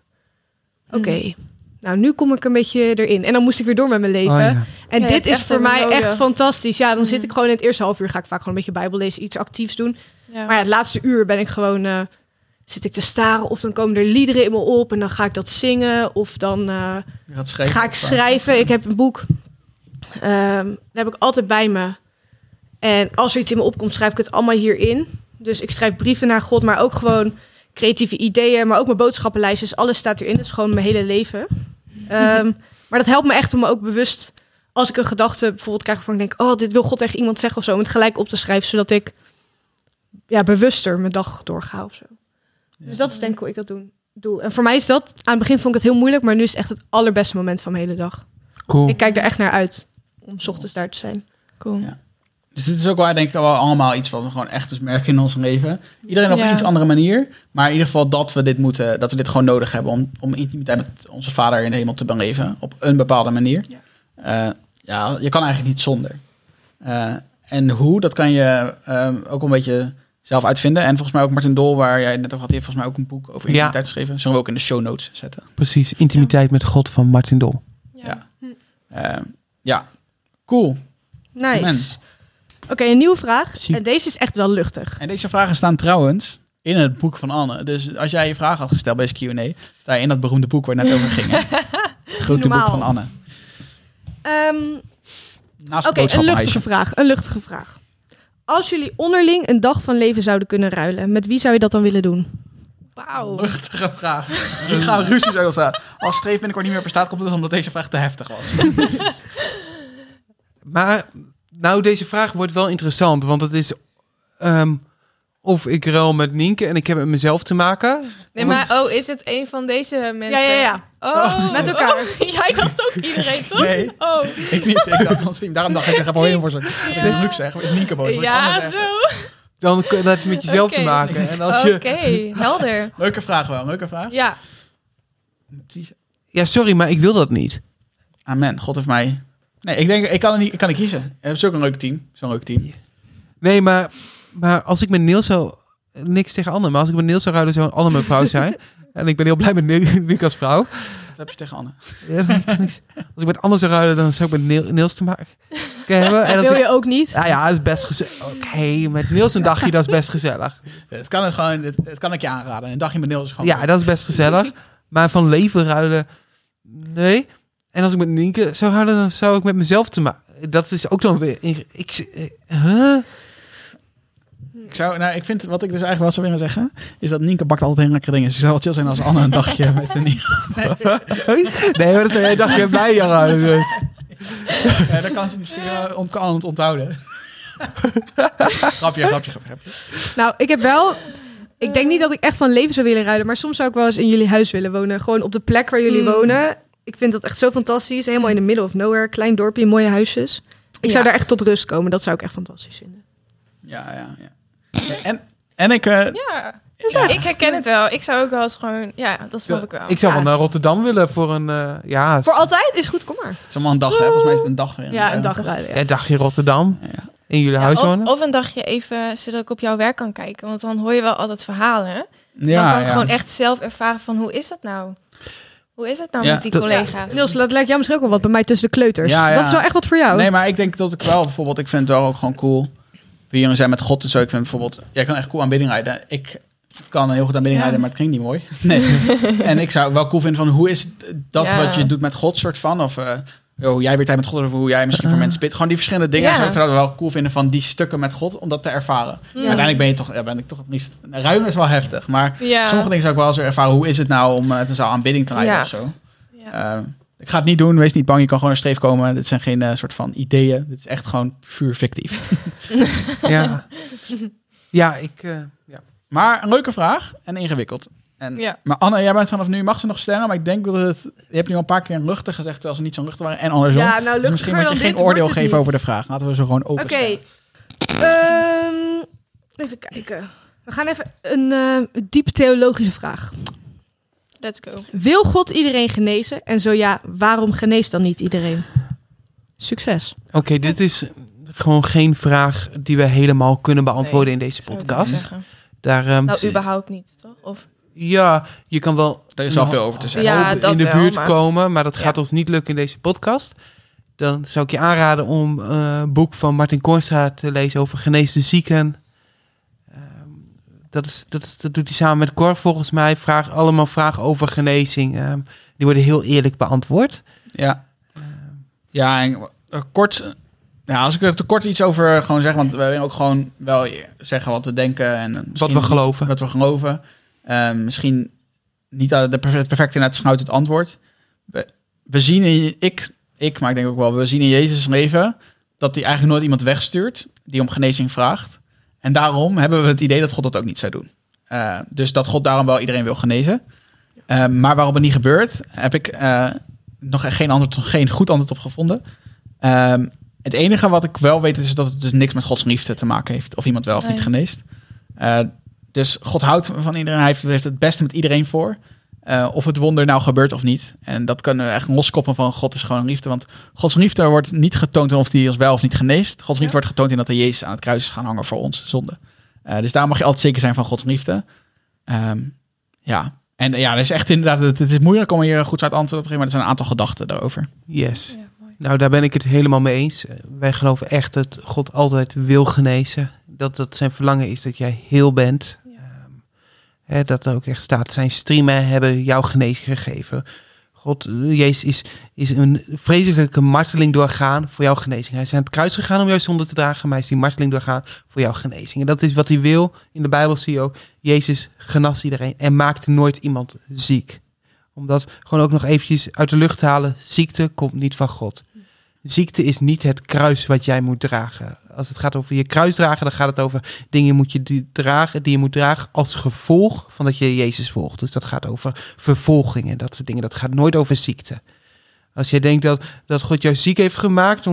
oké, nou nu kom ik een beetje erin. En dan moest ik weer door met mijn leven. Oh, ja. En Ja, dit is voor mij nodig. echt fantastisch. Ja, dan zit ik gewoon in het eerste half uur, ga ik vaak gewoon een beetje Bijbel lezen, iets actiefs doen. Ja. Maar ja, het laatste uur ben ik gewoon, zit ik te staren of dan komen er liederen in me op en dan ga ik dat zingen of dan Je gaat schrijven. ga ik schrijven. Ik heb een boek, dat heb ik altijd bij me. En als er iets in me opkomt, schrijf ik het allemaal hierin. Dus ik schrijf brieven naar God, maar ook gewoon creatieve ideeën, maar ook mijn boodschappenlijstjes. Alles staat erin. Het is gewoon mijn hele leven. Maar Maar dat helpt me echt om me ook bewust... Als ik een gedachte bijvoorbeeld krijg waarvan ik denk... dit wil God tegen iemand zeggen of zo... om het gelijk op te schrijven, zodat ik bewuster mijn dag doorga of zo. Ja. Dus dat is denk ik hoe ik dat doe. En voor mij is dat... Aan het begin vond ik het heel moeilijk... maar nu is het echt het allerbeste moment van mijn hele dag. Cool. Ik kijk er echt naar uit om 's ochtends daar te zijn. Cool. Ja. Dus dit is ook wel, denk ik, wel allemaal iets wat we gewoon echt dus merken in ons leven. Iedereen op een iets andere manier. Maar in ieder geval dat we dit gewoon nodig hebben... om intimiteit met onze Vader in de hemel te beleven. Op een bepaalde manier. Ja. Je kan eigenlijk niet zonder. En hoe, dat kan je ook een beetje zelf uitvinden. En volgens mij ook Martin Dol, waar jij net over had... die heeft volgens mij ook een boek over intimiteit geschreven. Zullen we ook in de show notes zetten. Precies, Intimiteit met God van Martin Dol. Ja. Cool. Nice. Oké, een nieuwe vraag. En deze is echt wel luchtig. En deze vragen staan trouwens in het boek van Anne. Dus als jij je vraag had gesteld bij deze Q&A... sta je in dat beroemde boek waar het net over ging. Hè? Het grote boek van Anne. Oké, een luchtige vraag. Als jullie onderling een dag van leven zouden kunnen ruilen... met wie zou je dat dan willen doen? Wauw. Luchtige vraag. Ik ga ruzie zeggen staan. Als Streef binnenkort niet meer bestaat... komt het omdat deze vraag te heftig was. Maar nou, deze vraag wordt wel interessant. Want het is... of ik ruil met Nienke en ik heb met mezelf te maken. Nee, maar is het een van deze mensen? Ja. Met elkaar. Jij dacht ook iedereen, toch? Nee, ik niet. Ik dacht van Steam. Daarom dacht ik, ga proberen voor zijn. Als ik dit Luc zeg, is Nienke boos. Ja, zo. Dan heb je met jezelf te maken. En als helder. Leuke vraag wel, leuke vraag. Ja. Ja, sorry, maar ik wil dat niet. Amen, God heeft mij... Nee, ik denk, ik kan niet kiezen. Je hebt zo'n leuk team. Nee, maar als ik met Niels zou... Niks tegen Anne, maar als ik met Niels zou ruilen, zou Anne mijn vrouw zijn. En ik ben heel blij met Nick als vrouw. Wat heb je tegen Anne? Ja, als ik met Anne zou ruilen, dan zou ik met Niels te maken hebben. En dat wil je ook niet? Ja, dat is best gezellig. Oké, met Niels een dagje, dat is best gezellig. Het kan ik je aanraden. Een dagje met Niels is gewoon... Ja, dat is best gezellig. Maar van leven ruilen, nee. En als ik met Nienke zou ruilen, dan zou ik met mezelf te maken. Dat is ook dan weer... Ik vind, wat ik dus eigenlijk wel zou willen zeggen, is dat Nienke bakt altijd heel lekkere dingen. Ze zou wel chill zijn als Anne een dagje met een Nee, maar dat zou jij een dagje bij je ruilen, dus. Ja, dan kan ze misschien onthouden. Grapje. Nou, ik denk niet dat ik echt van leven zou willen ruilen, maar soms zou ik wel eens in jullie huis willen wonen. Gewoon op de plek waar jullie wonen. Ik vind dat echt zo fantastisch. Helemaal in the middle of nowhere. Klein dorpje, mooie huisjes. Ik zou daar echt tot rust komen. Dat zou ik echt fantastisch vinden. Ja. En ik... Ik herken het wel. Ik zou ook wel eens gewoon... Ja, dat snap ik wel. Ik zou wel naar Rotterdam willen voor een... Voor altijd? Is goed, kom maar. Het is allemaal een dag, hè? Volgens mij is het een dag. Een dag ruilen. Ja, een dagje in Rotterdam. Ja. In jullie huis wonen. Of een dagje even, zodat ik op jouw werk kan kijken. Want dan hoor je wel altijd verhalen. Dan kan ik gewoon echt zelf ervaren van, hoe is dat nou? Hoe is het nou met die collega's? Niels, dat lijkt jou misschien ook wel wat bij mij tussen de kleuters. Ja. Dat is wel echt wat voor jou. Nee, maar ik denk dat ik wel bijvoorbeeld... Ik vind het wel ook gewoon cool. We hier zijn met God en zo. Ik vind bijvoorbeeld... Jij kan echt cool aanbidding rijden. Ik kan heel goed aanbidding rijden, maar het ging niet mooi. Nee. En ik zou wel cool vinden van... Hoe is dat wat je doet met God, soort van? Of hoe jij weer tijd met God... Of hoe jij misschien voor mensen bidt. Gewoon die verschillende dingen. Zou ik wel cool vinden van die stukken met God. Om dat te ervaren. Uiteindelijk ben ik toch het liefst... Ruimen is wel heftig. Maar sommige dingen zou ik wel zo ervaren. Hoe is het nou om met een zaal aanbidding te rijden of zo? Ja. Ik ga het niet doen, wees niet bang. Je kan gewoon een streef komen. Dit zijn geen soort van ideeën. Dit is echt gewoon puur fictief. Ja, Maar een leuke vraag en ingewikkeld. Maar Anne, jij bent vanaf nu, mag ze nog stellen, maar ik denk dat je hebt nu al een paar keer luchtig gezegd, terwijl ze niet zo luchtig waren. En andersom. Ja, nou, dus misschien moet je geen oordeel geven over de vraag. Laten we ze gewoon open stellen. Even kijken. We gaan even een diep theologische vraag. Let's go. Wil God iedereen genezen? En zo ja, waarom geneest dan niet iedereen? Succes. Oké, dit is gewoon geen vraag die we helemaal kunnen beantwoorden in deze podcast. Daar, überhaupt niet, toch? Of... Ja, je kan wel... Er is wel veel over te zeggen. Ja, dat in de wel, buurt maar... komen, maar dat gaat ons niet lukken in deze podcast. Dan zou ik je aanraden om een boek van Martin Koornstra te lezen over genees de zieken. Dat doet hij samen met Cor volgens mij. Allemaal vragen over genezing. Die worden heel eerlijk beantwoord. En kort... Ja, als ik er te kort iets over gewoon zeg, want we willen ook gewoon wel zeggen wat we denken en wat we geloven. Wat we geloven. Misschien niet de perfecte net schuit het antwoord. we zien maar ik denk ook wel, we zien in Jezus' leven dat hij eigenlijk nooit iemand wegstuurt die om genezing vraagt. En daarom hebben we het idee dat God dat ook niet zou doen. Dus dat God daarom wel iedereen wil genezen. Maar waarom het niet gebeurt, heb ik nog geen goed antwoord op gevonden. Het enige wat ik wel weet is dat het dus niks met Gods liefde te maken heeft. Of iemand wel of niet geneest. Dus God houdt van iedereen. Hij heeft het beste met iedereen voor. Of het wonder nou gebeurt of niet. En dat kunnen we echt loskoppelen van God is gewoon liefde. Want Gods liefde wordt niet getoond in of hij ons wel of niet geneest. Gods liefde wordt getoond in dat hij Jezus aan het kruis is gaan hangen voor ons zonde. Dus daar mag je altijd zeker zijn van Gods liefde. Ja. En ja, dat is echt inderdaad, het is moeilijk om hier goed uit antwoord op te geven, maar er zijn een aantal gedachten daarover. Yes. Ja, mooi. Nou, daar ben ik het helemaal mee eens. Wij geloven echt dat God altijd wil genezen. Dat zijn verlangen is dat jij heel bent. Ja. Dat er ook echt staat, zijn striemen hebben jou genezing gegeven. God, Jezus is een vreselijke marteling doorgaan voor jouw genezing. Hij is aan het kruis gegaan om jouw zonde te dragen, maar hij is die marteling doorgaan voor jouw genezing. En dat is wat hij wil. In de Bijbel zie je ook, Jezus genas iedereen en maakte nooit iemand ziek. Om dat gewoon ook nog eventjes uit de lucht te halen. Ziekte komt niet van God. Ziekte is niet het kruis wat jij moet dragen. Als het gaat over je kruis dragen, dan gaat het over dingen die je moet dragen als gevolg van dat je Jezus volgt. Dus dat gaat over vervolging en dat soort dingen. Dat gaat nooit over ziekte. Als jij denkt dat God jou ziek heeft gemaakt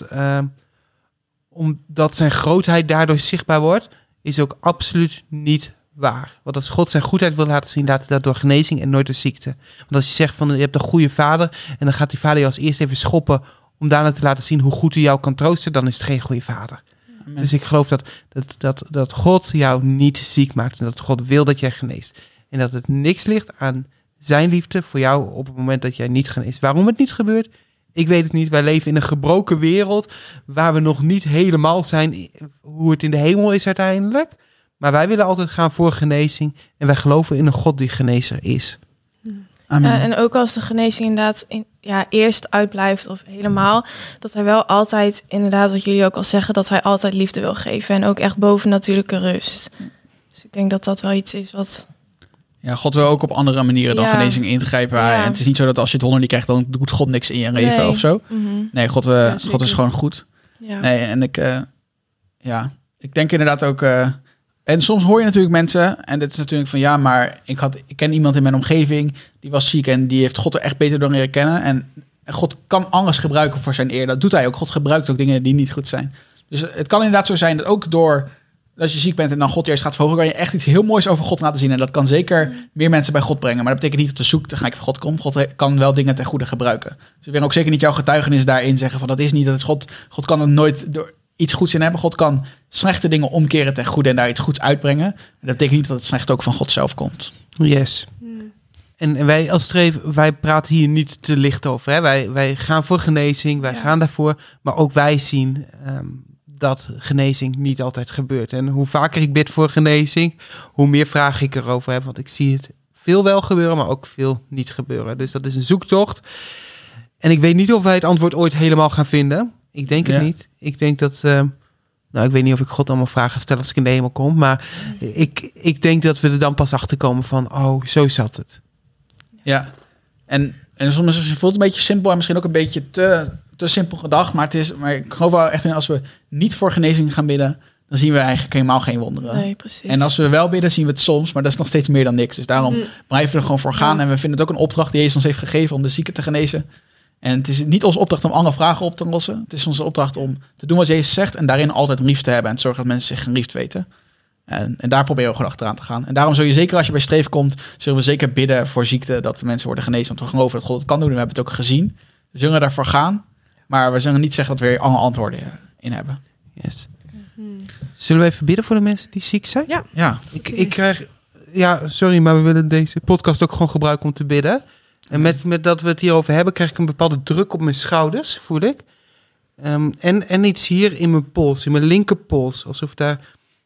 omdat zijn grootheid daardoor zichtbaar wordt, is ook absoluut niet waar. Want als God zijn goedheid wil laten zien, laat hij dat door genezing en nooit door ziekte. Want als je zegt van je hebt een goede vader en dan gaat die vader je als eerst even schoppen om daarna te laten zien hoe goed hij jou kan troosten, dan is het geen goede vader. Amen. Dus ik geloof dat God jou niet ziek maakt en dat God wil dat jij geneest. En dat het niks ligt aan zijn liefde voor jou op het moment dat jij niet geneest. Waarom het niet gebeurt, ik weet het niet. Wij leven in een gebroken wereld waar we nog niet helemaal zijn hoe het in de hemel is uiteindelijk. Maar wij willen altijd gaan voor genezing en wij geloven in een God die genezer is. Amen. En ook als de genezing inderdaad eerst uitblijft of helemaal, dat hij wel altijd, inderdaad wat jullie ook al zeggen, dat hij altijd liefde wil geven en ook echt bovennatuurlijke rust. Dus ik denk dat dat wel iets is wat... Ja, God wil ook op andere manieren dan genezing ingrijpen. Ja. En het is niet zo dat als je het 100 niet krijgt, dan doet God niks in je leven of zo. Mm-hmm. Nee, God is gewoon goed. Ja. Nee, en ik denk inderdaad ook... en soms hoor je natuurlijk mensen, en dit is natuurlijk van ja, maar ik ken iemand in mijn omgeving, die was ziek en die heeft God er echt beter door leren kennen. En God kan alles gebruiken voor zijn eer. Dat doet hij ook. God gebruikt ook dingen die niet goed zijn. Dus het kan inderdaad zo zijn dat ook door dat je ziek bent en dan God eerst gaat verhogen, kan je echt iets heel moois over God laten zien. En dat kan zeker meer mensen bij God brengen. Maar dat betekent niet dat de zoektocht van God komt. God kan wel dingen ten goede gebruiken. Dus we willen ook zeker niet jouw getuigenis daarin zeggen van dat is niet dat het God kan er nooit door iets goeds in hebben. God kan slechte dingen omkeren ten goede en daar iets goeds uitbrengen. En dat betekent niet dat het slecht ook van God zelf komt. Yes. En wij als Streef, wij praten hier niet te licht over. Hè? Wij gaan voor genezing, wij gaan daarvoor. Maar ook wij zien dat genezing niet altijd gebeurt. En hoe vaker ik bid voor genezing, hoe meer vragen ik erover heb. Want ik zie het veel wel gebeuren, maar ook veel niet gebeuren. Dus dat is een zoektocht. En ik weet niet of wij het antwoord ooit helemaal gaan vinden. Ik denk het niet. Ik denk dat... ik weet niet of ik God allemaal vragen stel als ik in de hemel kom. Maar ik denk dat we er dan pas achter komen van... oh, zo zat het. Ja. En soms voelt het een beetje simpel en misschien ook een beetje te simpel gedacht. Maar ik geloof wel echt in als we niet voor genezing gaan bidden, dan zien we eigenlijk helemaal geen wonderen. Nee, precies. En als we wel bidden, zien we het soms, maar dat is nog steeds meer dan niks. Dus daarom blijven we er gewoon voor gaan. En we vinden het ook een opdracht die Jezus ons heeft gegeven om de zieken te genezen. En het is niet onze opdracht om alle vragen op te lossen. Het is onze opdracht om te doen wat Jezus zegt en daarin altijd lief te hebben en te zorgen dat mensen zich geliefd weten. En daar proberen we gewoon achteraan te gaan. En daarom zul je zeker als je bij Streef komt, zullen we zeker bidden voor ziekte, dat de mensen worden genezen. Want we geloven dat God het kan doen en we hebben het ook gezien. We zullen daarvoor gaan, maar we zullen niet zeggen dat we er alle antwoorden in hebben. Yes. Zullen we even bidden voor de mensen die ziek zijn? Ja. Ik krijg... Ja, sorry, maar we willen deze podcast ook gewoon gebruiken om te bidden. En met dat we het hierover hebben, krijg ik een bepaalde druk op mijn schouders, voel ik. En iets hier in mijn pols, in mijn linkerpols. Alsof daar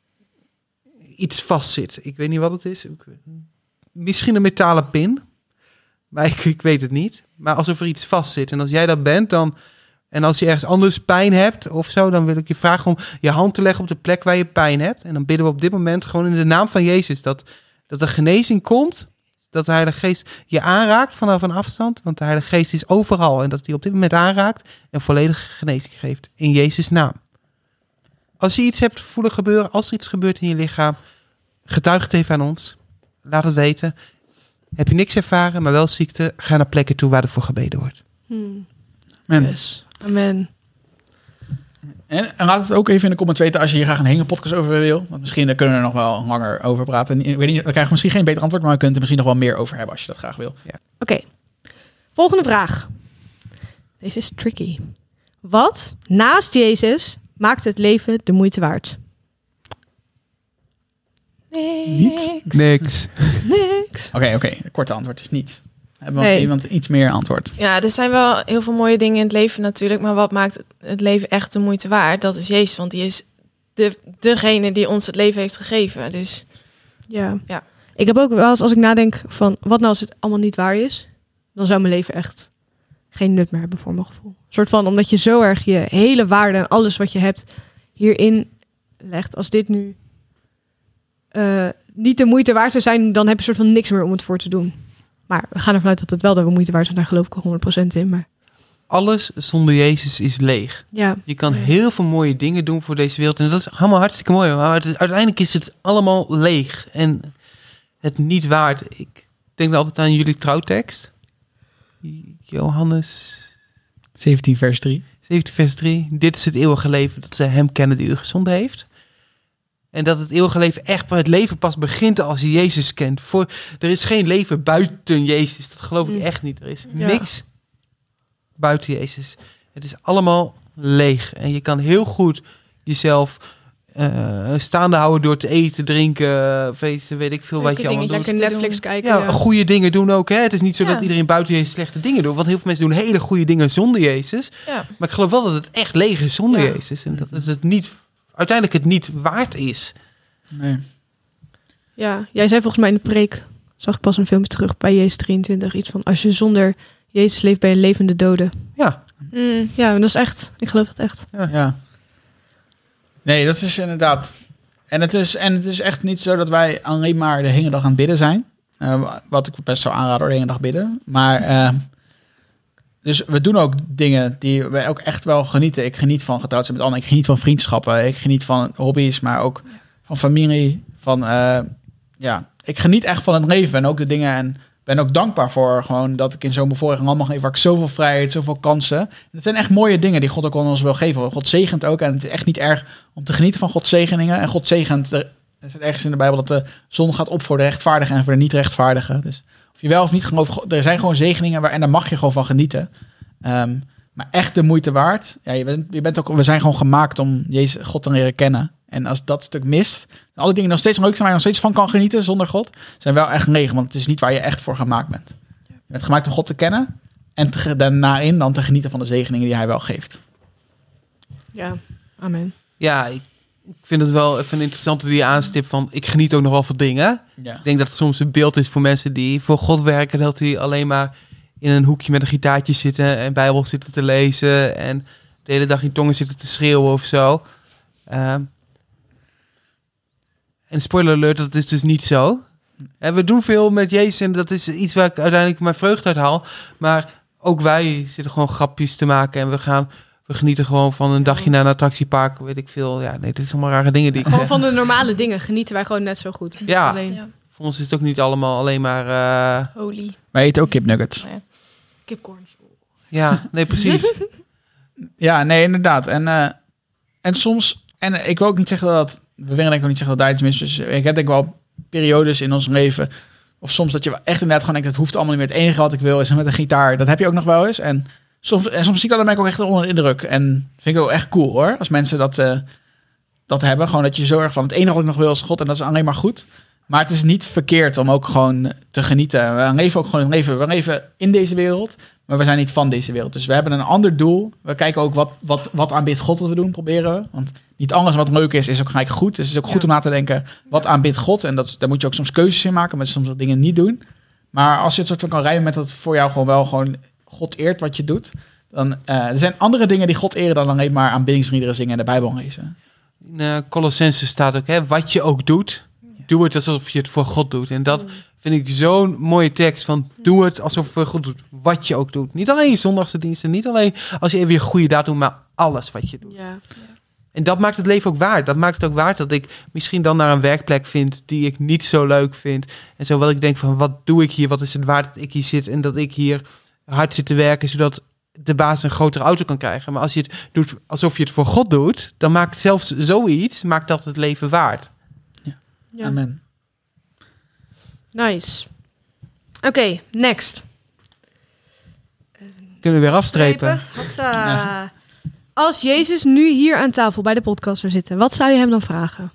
iets vast zit. Ik weet niet wat het is. Misschien een metalen pin. Maar ik weet het niet. Maar alsof er iets vast zit. En als jij dat bent, dan... En als je ergens anders pijn hebt of zo, dan wil ik je vragen om je hand te leggen op de plek waar je pijn hebt. En dan bidden we op dit moment gewoon in de naam van Jezus dat er genezing komt. dat de Heilige Geest je aanraakt vanaf een afstand. Want de Heilige Geest is overal. En dat hij op dit moment aanraakt en volledige genezing geeft. In Jezus' naam. Als je iets hebt voelen gebeuren, als er iets gebeurt in je lichaam, getuig het even aan ons. Laat het weten. Heb je niks ervaren, maar wel ziekte, ga naar plekken toe waar er voor gebeden wordt. Amen. Yes. Amen. En laat het ook even in de comments weten als je hier graag een hengelpodcast over wil. Want misschien kunnen we er nog wel langer over praten. Ik weet niet, we krijgen misschien geen beter antwoord, maar we kunnen er misschien nog wel meer over hebben als je dat graag wil. Oké. Volgende vraag. Deze is tricky. Wat naast Jezus maakt het leven de moeite waard? Niks. Niks. Oké. Korte antwoord is niets. Hebben we iemand iets meer antwoord? Ja, er zijn wel heel veel mooie dingen in het leven natuurlijk. Maar wat maakt het leven echt de moeite waard? Dat is Jezus, want die is degene die ons het leven heeft gegeven. Dus Ja. Ja. Ik heb ook wel eens, als ik nadenk van wat nou als het allemaal niet waar is, dan zou mijn leven echt geen nut meer hebben voor mijn gevoel. Een soort van, omdat je zo erg je hele waarde en alles wat je hebt hierin legt. Als dit nu niet de moeite waard zou zijn, dan heb je een soort van niks meer om het voor te doen. Maar we gaan ervan uit dat het wel de moeite waard is. Daar geloof ik al 100% in. Maar Alles zonder Jezus is leeg. ja, Je kan heel veel mooie dingen doen voor deze wereld. En dat is allemaal hartstikke mooi. Maar uiteindelijk is het allemaal leeg. En het niet waard. Ik denk altijd aan jullie trouwtekst. Johannes 17 vers 3. 17 vers 3. Dit is het eeuwige leven. Dat ze hem kennen die u gezonden heeft. En dat het eeuwige leven echt, het leven pas begint als je Jezus kent. Er is geen leven buiten Jezus. Dat geloof ik echt niet. Er is niks buiten Jezus. Het is allemaal leeg. En je kan heel goed jezelf staande houden door te eten, drinken, feesten, weet ik veel wat je allemaal doet. lekker Netflix kijken. Ja, goede dingen doen ook. Hè? Het is niet zo dat iedereen buiten Jezus slechte dingen doet. Want heel veel mensen doen hele goede dingen zonder Jezus. Ja. Maar ik geloof wel dat het echt leeg is zonder Jezus. En dat het niet, uiteindelijk het niet waard is. Nee. Ja, jij zei volgens mij in de preek, zag ik pas een filmpje terug bij Jezus 23, iets van als je zonder Jezus leeft, ben je een levende dode. Ja. Ja, dat is echt, ik geloof dat echt. Ja. Nee, dat is inderdaad. En het is echt niet zo dat wij alleen maar de hele dag aan het bidden zijn. Wat ik best zou aanraden, de hele dag bidden. Maar dus we doen ook dingen die wij ook echt wel genieten. Ik geniet van getrouwd zijn met anderen. Ik geniet van vriendschappen. Ik geniet van hobby's, maar ook van familie. Ik geniet echt van het leven en ook de dingen. En ben ook dankbaar voor gewoon dat ik in zo'n bevoorrecht land mag leven, waar ik zoveel vrijheid, zoveel kansen. En het zijn echt mooie dingen die God ook aan ons wil geven. God zegent ook en het is echt niet erg om te genieten van Gods zegeningen. En God zegent, er zit ergens in de Bijbel dat de zon gaat op voor de rechtvaardigen en voor de niet rechtvaardigen. Dus of je wel of niet gelooft, er zijn gewoon zegeningen en daar mag je gewoon van genieten. Maar echt de moeite waard. Ja, we zijn gewoon gemaakt om Jezus, God te leren kennen. En als dat stuk mist, alle dingen nog steeds leuk zijn waar je nog steeds van kan genieten zonder God, zijn wel echt leeg, want het is niet waar je echt voor gemaakt bent. Je bent gemaakt om God te kennen en daarna dan te genieten van de zegeningen die hij wel geeft. Ja, amen. Ja, ik vind het wel even interessant die je aanstipt van, ik geniet ook nog wel van dingen. Ja. Ik denk dat het soms een beeld is voor mensen die voor God werken, dat die alleen maar in een hoekje met een gitaartje zitten en Bijbel zitten te lezen en de hele dag in tongen zitten te schreeuwen of zo. En spoiler alert, dat is dus niet zo. En we doen veel met Jezus en dat is iets waar ik uiteindelijk mijn vreugde uit haal. Maar ook wij zitten gewoon grapjes te maken en we genieten gewoon van een dagje naar een attractiepark, weet ik veel. Ja, nee, dit is allemaal rare dingen die ik Gewoon zeg. van de normale dingen genieten wij gewoon net zo goed. Ja. Alleen Ja. Voor ons is het ook niet allemaal alleen maar... Holy. Wij eten ook kipnuggets. kipcorns. Ja, nee, precies. Ja, nee, inderdaad. En soms, en ik wil ook niet zeggen dat, we willen denk ik ook niet zeggen dat daar iets mis is. Ik heb denk ik wel periodes in ons leven, of soms dat je echt inderdaad gewoon denkt, het hoeft allemaal niet meer. Het enige wat ik wil is met een gitaar. Dat heb je ook nog wel eens. En soms zie ik dat, dan ben ik ook echt onder de indruk. En vind ik ook echt cool hoor, als mensen dat hebben. Gewoon dat je zo erg van, het enige wat ik nog wil is God en dat is alleen maar goed. Maar het is niet verkeerd om ook gewoon te genieten. We leven ook gewoon het leven. We leven in deze wereld, maar we zijn niet van deze wereld. Dus we hebben een ander doel. We kijken ook wat aanbidt God wat we doen, proberen we. Want niet alles wat leuk is ook gelijk goed. Dus het is ook goed om na te denken, wat aanbidt God? En daar moet je ook soms keuzes in maken, maar soms wat dingen niet doen. Maar als je het soort van kan rijmen met dat voor jou gewoon God eert wat je doet, dan er zijn andere dingen die God eren dan alleen maar aanbiddingsliederen zingen en de Bijbel lezen. In Colossense staat ook, hè, wat je ook doet, doe het alsof je het voor God doet. En dat Vind ik zo'n mooie tekst van doe het alsof je goed doet. Wat je ook doet. Niet alleen je zondagse diensten. Niet alleen als je even je goede daad doet. Maar alles wat je doet. Ja. En dat maakt het leven ook waard. Dat maakt het ook waard dat ik misschien dan naar een werkplek vind die ik niet zo leuk vind. En zo wat ik denk van wat doe ik hier? Wat is het waard dat ik hier zit? En dat ik hier hard zit te werken zodat de baas een grotere auto kan krijgen. Maar als je het doet alsof je het voor God doet, dan maakt zelfs zoiets maakt dat het leven waard. Ja. Amen. Nice. Oké, next. Kunnen we weer afstrepen? Hatsa. Ja. Als Jezus nu hier aan tafel bij de podcast zou zitten, wat zou je hem dan vragen?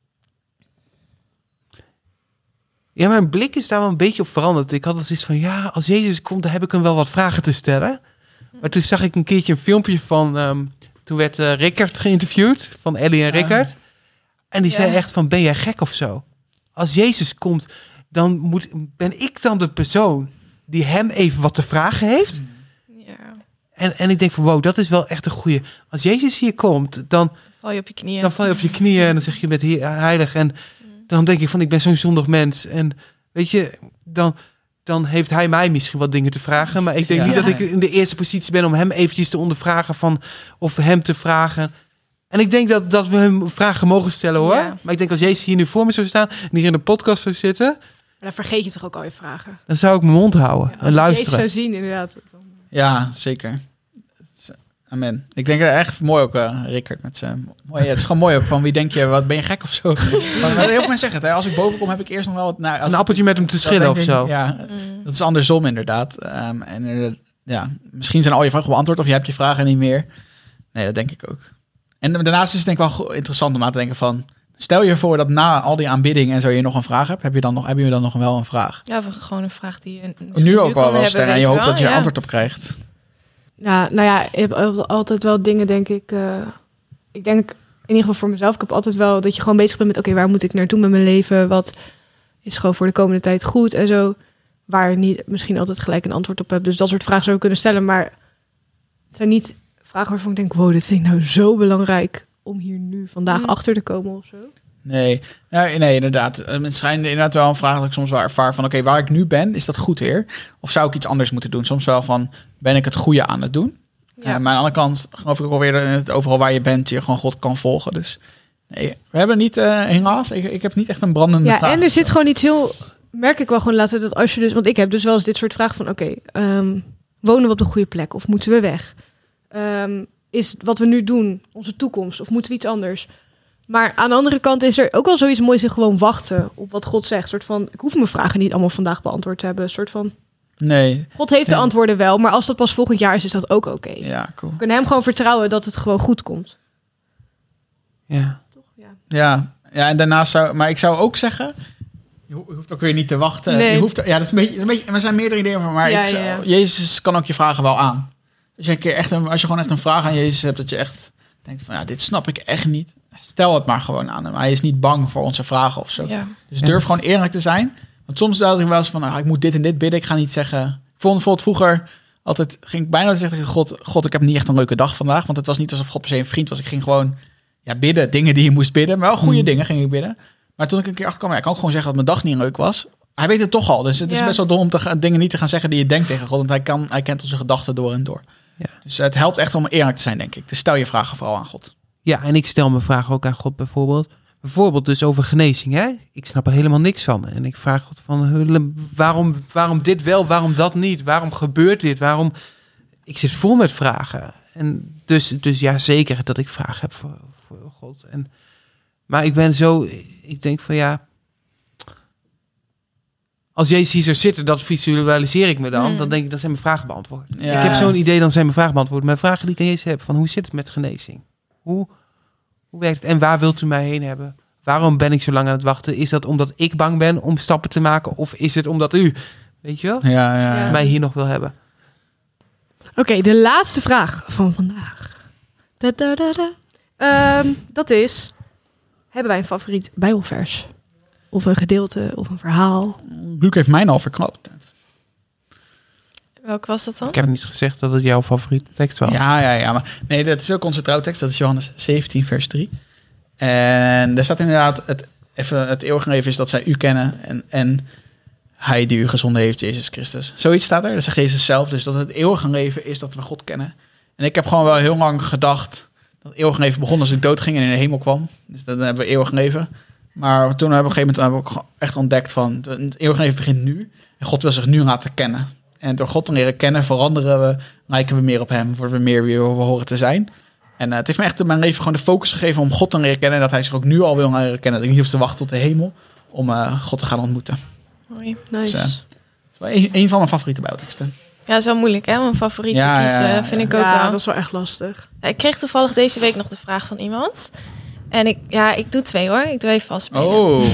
Ja, mijn blik is daar wel een beetje op veranderd. Ik had zoiets van, ja, als Jezus komt, dan heb ik hem wel wat vragen te stellen. Maar toen zag ik een keertje een filmpje van... toen werd Rickert geïnterviewd, van Ellie en Rickert. En die zei echt van, ben jij gek of zo? Als Jezus komt, dan ben ik dan de persoon die hem even wat te vragen heeft? Ja. En ik denk van, wow, dat is wel echt een goeie. Als Jezus hier komt, dan Val je op je knieën. dan val je op je knieën en dan zeg je met heilig. En dan denk ik van, ik ben zo'n zondig mens. En weet je, dan heeft hij mij misschien wat dingen te vragen. Maar ik denk niet dat ik in de eerste positie ben om hem eventjes te ondervragen van, of hem te vragen. En ik denk dat we hem vragen mogen stellen, hoor. Ja. Maar ik denk als Jezus hier nu voor me zou staan en hier in de podcast zou zitten, Maar dan vergeet je toch ook al je vragen. dan zou ik mijn mond houden Ja, en als luisteren. je Jezus zou zien, inderdaad. Ja, zeker. Amen. Ik denk echt mooi ook, Rickert. Met zijn mooi. Het is gewoon mooi ook van wie denk je, wat ben je gek of zo? Maar heel veel mensen zeggen het. Hè, als ik boven kom, heb ik eerst nog wel wat. Nou, als Een appeltje met hem te dat schillen denk of ik- zo. Ja, dat is andersom inderdaad. Misschien zijn al je vragen beantwoord of je hebt je vragen niet meer. Nee, dat denk ik ook. En daarnaast is het denk ik wel interessant om aan te denken van, stel je voor dat na al die aanbidding en zo je nog een vraag hebt, heb je dan nog wel een vraag? Ja, of gewoon een vraag die je Nu ook wel kan stellen en weet je hoopt wel, dat je ja. antwoord op krijgt. Ja, nou ja, je hebt altijd wel dingen, denk ik. Ik denk, in ieder geval voor mezelf, ik heb altijd wel dat je gewoon bezig bent met, oké, waar moet ik naartoe met mijn leven? Wat is gewoon voor de komende tijd goed en zo. Waar je niet misschien altijd gelijk een antwoord op hebt. Dus dat soort vragen zou ik kunnen stellen. Maar het zijn niet vragen waarvan ik denk, wow, dit vind ik nou zo belangrijk om hier nu vandaag achter te komen of zo. Nee, nee, inderdaad. Het schijnt inderdaad wel een vraag dat ik soms wel ervaar van, oké, waar ik nu ben, is dat goed, Heer? Of zou ik iets anders moeten doen? Soms wel van, ben ik het goede aan het doen? Ja. Maar aan de andere kant geloof ik ook alweer dat overal waar je bent, je gewoon God kan volgen. Dus nee, we hebben niet, helaas, ik heb niet echt een brandende Ja, vraag. en er zit gewoon iets heel, merk ik wel gewoon later, dat als je dus, want ik heb dus wel eens dit soort vragen van, oké, wonen we op de goede plek of moeten we weg? Is wat we nu doen onze toekomst of moeten we iets anders? Maar aan de andere kant is er ook wel zoiets moois in gewoon wachten op wat God zegt. Soort van, ik hoef mijn vragen niet allemaal vandaag beantwoord te hebben. Soort van, Nee, God heeft de Ja. antwoorden wel, maar als dat pas volgend jaar is dat ook oké. ja, cool. We kunnen hem gewoon vertrouwen dat het gewoon goed komt. Ja. Ja, en daarnaast maar ik zou ook zeggen, je hoeft ook weer niet te wachten. Nee. Je hoeft, dat is een beetje, er zijn meerdere ideeën van, maar Ja, ik zou, ja. Jezus kan ook je vragen wel aan. Dus als je gewoon echt een vraag aan Jezus hebt, dat je echt denkt van, ja, dit snap ik echt niet. Stel het maar gewoon aan hem. Hij is niet bang voor onze vragen of zo. Ja. Dus durf gewoon eerlijk te zijn. Want soms dacht ik wel eens van, ik moet dit en dit bidden. Ik ga niet zeggen. Ik vond bijvoorbeeld vroeger altijd, ging ik bijna zeggen tegen God, ik heb niet echt een leuke dag vandaag. Want het was niet alsof God per se een vriend was. Ik ging gewoon bidden, dingen die je moest bidden. Maar wel goede dingen ging ik bidden. Maar toen ik een keer achterkwam, ik kan ook gewoon zeggen dat mijn dag niet leuk was. Hij weet het toch al. Dus het is Ja. best wel dom om dingen niet te gaan zeggen die je denkt tegen God. Want hij kent onze gedachten door en door. Ja. Dus het helpt echt om eerlijk te zijn, denk ik. Dus stel je vragen vooral aan God. Ja, en ik stel mijn vraag ook aan God bijvoorbeeld. Bijvoorbeeld dus over genezing, hè? Ik snap er helemaal niks van. En ik vraag God van, waarom dit wel, waarom dat niet? Waarom gebeurt dit? Waarom? Ik zit vol met vragen. En dus ja, zeker dat ik vragen heb voor God. Maar ik denk van ja, als Jezus hier zou zitten, dat visualiseer ik me dan. Dan denk ik, dat zijn mijn vragen beantwoord. Ja. Ik heb zo'n idee, dan zijn mijn vragen beantwoord. Mijn vragen die ik aan Jezus heb, van hoe zit het met genezing? Hoe werkt het? En waar wilt u mij heen hebben? Waarom ben ik zo lang aan het wachten? Is dat omdat ik bang ben om stappen te maken? Of is het omdat u, weet je wel, Ja. mij hier nog wil hebben? Oké, de laatste vraag van vandaag. Dat is, hebben wij een favoriet Bijbelvers? Of een gedeelte, of een verhaal? Luc heeft mij al verklapt. Welke was dat dan? Ik heb niet gezegd dat het jouw favoriete tekst was. Ja. Maar nee, dat is ook onze trouwtekst. Dat is Johannes 17, vers 3. En daar staat inderdaad, het eeuwige leven is dat zij u kennen. En hij die u gezonden heeft, Jezus Christus. Zoiets staat er. Dat is Jezus zelf. Dus dat het eeuwige leven is dat we God kennen. En ik heb gewoon wel heel lang gedacht dat het eeuwige leven begon als ik doodging en in de hemel kwam. Dus dan hebben we eeuwig leven. Maar toen hebben we op een gegeven moment ook echt ontdekt van het eeuwige leven begint nu. En God wil zich nu laten kennen. En door God te leren kennen veranderen we, lijken we meer op hem, worden we meer wie we horen te zijn. En het heeft me echt in mijn leven gewoon de focus gegeven om God te leren kennen. En dat hij zich ook nu al wil leren kennen. Dat ik niet hoef te wachten tot de hemel om God te gaan ontmoeten. Mooi. Nice. Dus, een van mijn favoriete bijbelteksten. Ja, dat is wel moeilijk, hè? Om een favoriet te kiezen, vind ik ook wel. Dat is wel echt lastig. Ja, ik kreeg toevallig deze week nog de vraag van iemand. En ik doe 2 hoor. Ik doe even vastspelen. Oh.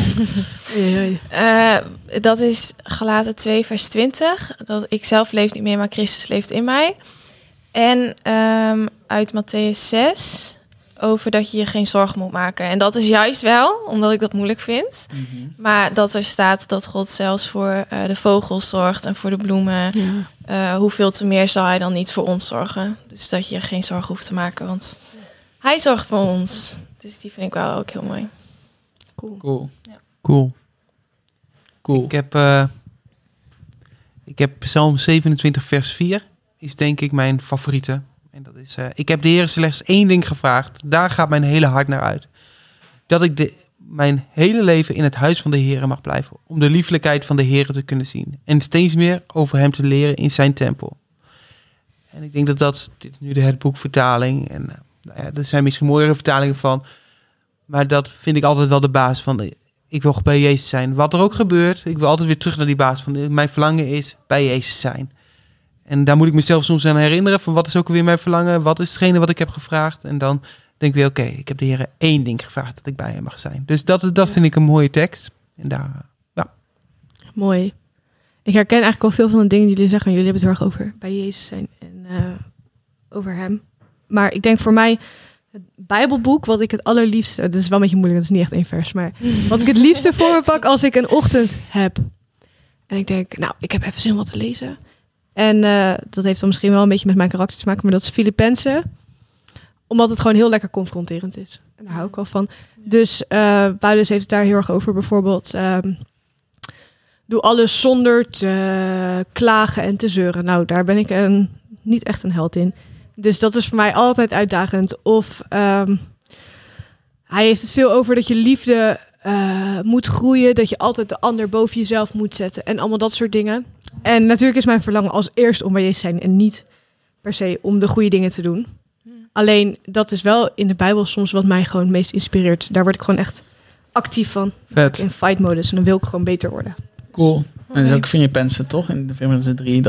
Dat is Galaten 2 vers 20. Dat ik zelf leef niet meer, maar Christus leeft in mij. En uit Matthäus 6 over dat je je geen zorgen moet maken. En dat is juist wel, omdat ik dat moeilijk vind. Mm-hmm. Maar dat er staat dat God zelfs voor de vogels zorgt en voor de bloemen. Ja. Hoeveel te meer zal hij dan niet voor ons zorgen? Dus dat je geen zorgen hoeft te maken, want hij zorgt voor ons. Dus die vind ik wel ook heel mooi. Cool. Cool. Ik heb Psalm 27 vers 4. Is denk ik mijn favoriete. En dat is, ik heb de Heer slechts 1 ding gevraagd. Daar gaat mijn hele hart naar uit. Dat ik mijn hele leven in het huis van de Heer mag blijven. Om de liefelijkheid van de Heer te kunnen zien. En steeds meer over hem te leren in zijn tempel. En ik denk dit is nu de Hertboekvertaling. En er zijn misschien mooiere vertalingen van. Maar dat vind ik altijd wel de basis van. Ik wil bij Jezus zijn. Wat er ook gebeurt. Ik wil altijd weer terug naar die basis van. Mijn verlangen is bij Jezus zijn. En daar moet ik mezelf soms aan herinneren. Van wat is ook weer mijn verlangen? Wat is hetgene wat ik heb gevraagd? En dan denk ik weer, oké, ik heb de Heer 1 ding gevraagd. Dat ik bij hem mag zijn. Dus dat vind ik een mooie tekst. En daar, Mooi. Ik herken eigenlijk al veel van de dingen die jullie zeggen. Jullie hebben het heel erg over bij Jezus zijn. En over hem. Maar ik denk voor mij, het Bijbelboek wat ik het allerliefste... Het is wel een beetje moeilijk, het is niet echt 1 vers. Maar wat ik het liefste voor me pak als ik een ochtend heb. En ik denk, nou, ik heb even zin om wat te lezen. En dat heeft dan misschien wel een beetje met mijn karakter te maken. Maar dat is Filippenzen. Omdat het gewoon heel lekker confronterend is. En daar hou ik al van. Dus Paulus heeft het daar heel erg over. Bijvoorbeeld, doe alles zonder te klagen en te zeuren. Nou, daar ben ik niet echt een held in. Dus dat is voor mij altijd uitdagend. Of hij heeft het veel over dat je liefde moet groeien. Dat je altijd de ander boven jezelf moet zetten. En allemaal dat soort dingen. En natuurlijk is mijn verlangen als eerst om bij Jezus te zijn. En niet per se om de goede dingen te doen. Alleen dat is wel in de Bijbel soms wat mij gewoon het meest inspireert. Daar word ik gewoon echt actief van. Vet. In fight modus. En dan wil ik gewoon beter worden. Cool. En dat is ook Filippenzen toch? In de Filippenzen 3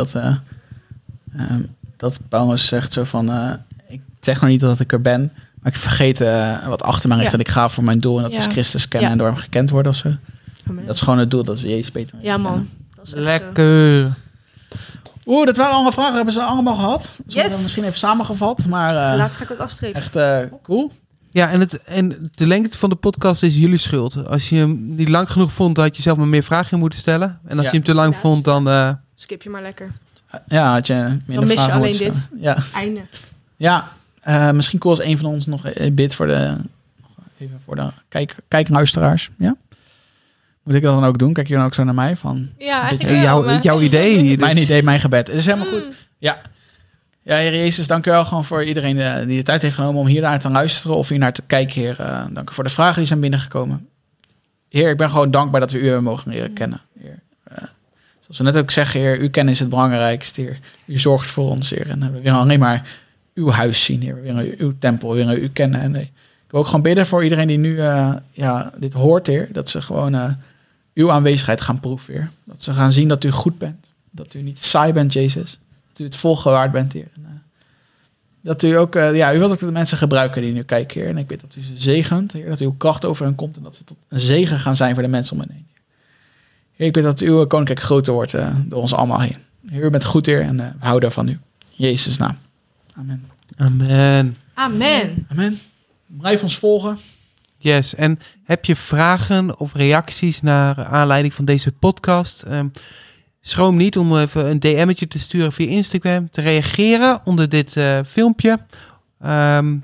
dat Paulus zegt zo van... ik zeg nog niet dat ik er ben, maar ik vergeet wat achter mij ligt. Ja. Dat ik ga voor mijn doel en dat is Christus kennen en door hem gekend worden of zo. Amen. Dat is gewoon het doel, dat we Jezus beter Ja, man. kennen. Dat is echt lekker. Dat waren allemaal vragen. Hebben ze allemaal gehad? Ze Yes. hebben misschien even samengevat, maar De laatste ga ik ook afstrepen. echt cool. Ja, en de lengte van de podcast is jullie schuld. Als je hem niet lang genoeg vond, dan had je zelf maar meer vragen moeten stellen. En als je hem te lang vond, dan... Skip je maar lekker. Ja, had je minder Dan mis je vragen alleen moeten dit. stellen. Ja. Einde. Ja, misschien cool als een van ons nog een bid voor de kijkluisteraars. Ja? Moet ik dat dan ook doen? Kijk je dan ook zo naar mij? Van, Ja, eigenlijk wel, maar- jouw idee. Dus- Mijn idee, mijn gebed. Het is helemaal goed. Ja. Ja, Heer Jezus, dank u wel gewoon voor iedereen die de tijd heeft genomen om hier naar te luisteren of hier naar te kijken, Heer. Dank u voor de vragen die zijn binnengekomen. Heer, ik ben gewoon dankbaar dat we u hebben mogen leren kennen, Heer. Zoals we net ook zeggen, Heer, u kennen is het belangrijkste, Heer. U zorgt voor ons, Heer. En we willen alleen maar uw huis zien, Heer. We willen uw tempel, we willen u kennen. En ik wil ook gewoon bidden voor iedereen die nu dit hoort, Heer. Dat ze gewoon uw aanwezigheid gaan proeven, Heer. Dat ze gaan zien dat u goed bent. Dat u niet saai bent, Jezus. Dat u het volgewaard bent, Heer. En, dat u ook, u wilt ook de mensen gebruiken die nu kijken, Heer. En ik bid dat u ze zegent, Heer. Dat uw kracht over hen komt en dat ze tot een zegen gaan zijn voor de mensen om hen heen. Heer, ik bid dat uw koninkrijk groter wordt door ons allemaal heen. Heer, u bent goed, Heer, en we houden van u. In Jezus' naam. Amen. Amen. Amen. Amen. Blijf ons volgen. Yes, en heb je vragen of reacties naar aanleiding van deze podcast? Schroom niet om even een DM'tje te sturen via Instagram, te reageren onder dit filmpje.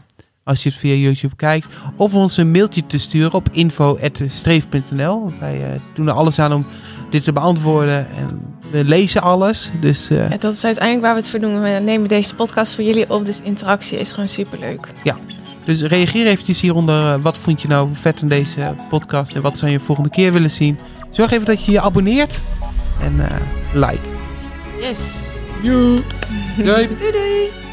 als je het via YouTube kijkt. Of ons een mailtje te sturen op info@streef.nl. Wij doen er alles aan om dit te beantwoorden. En we lezen alles. Dus, Ja, dat is uiteindelijk waar we het voor doen. We nemen deze podcast voor jullie op. Dus interactie is gewoon superleuk. Dus reageer eventjes hieronder. Wat vond je nou vet in deze podcast? En wat zou je volgende keer willen zien? Zorg even dat je je abonneert. En like. Yes. Doei. Doei doei!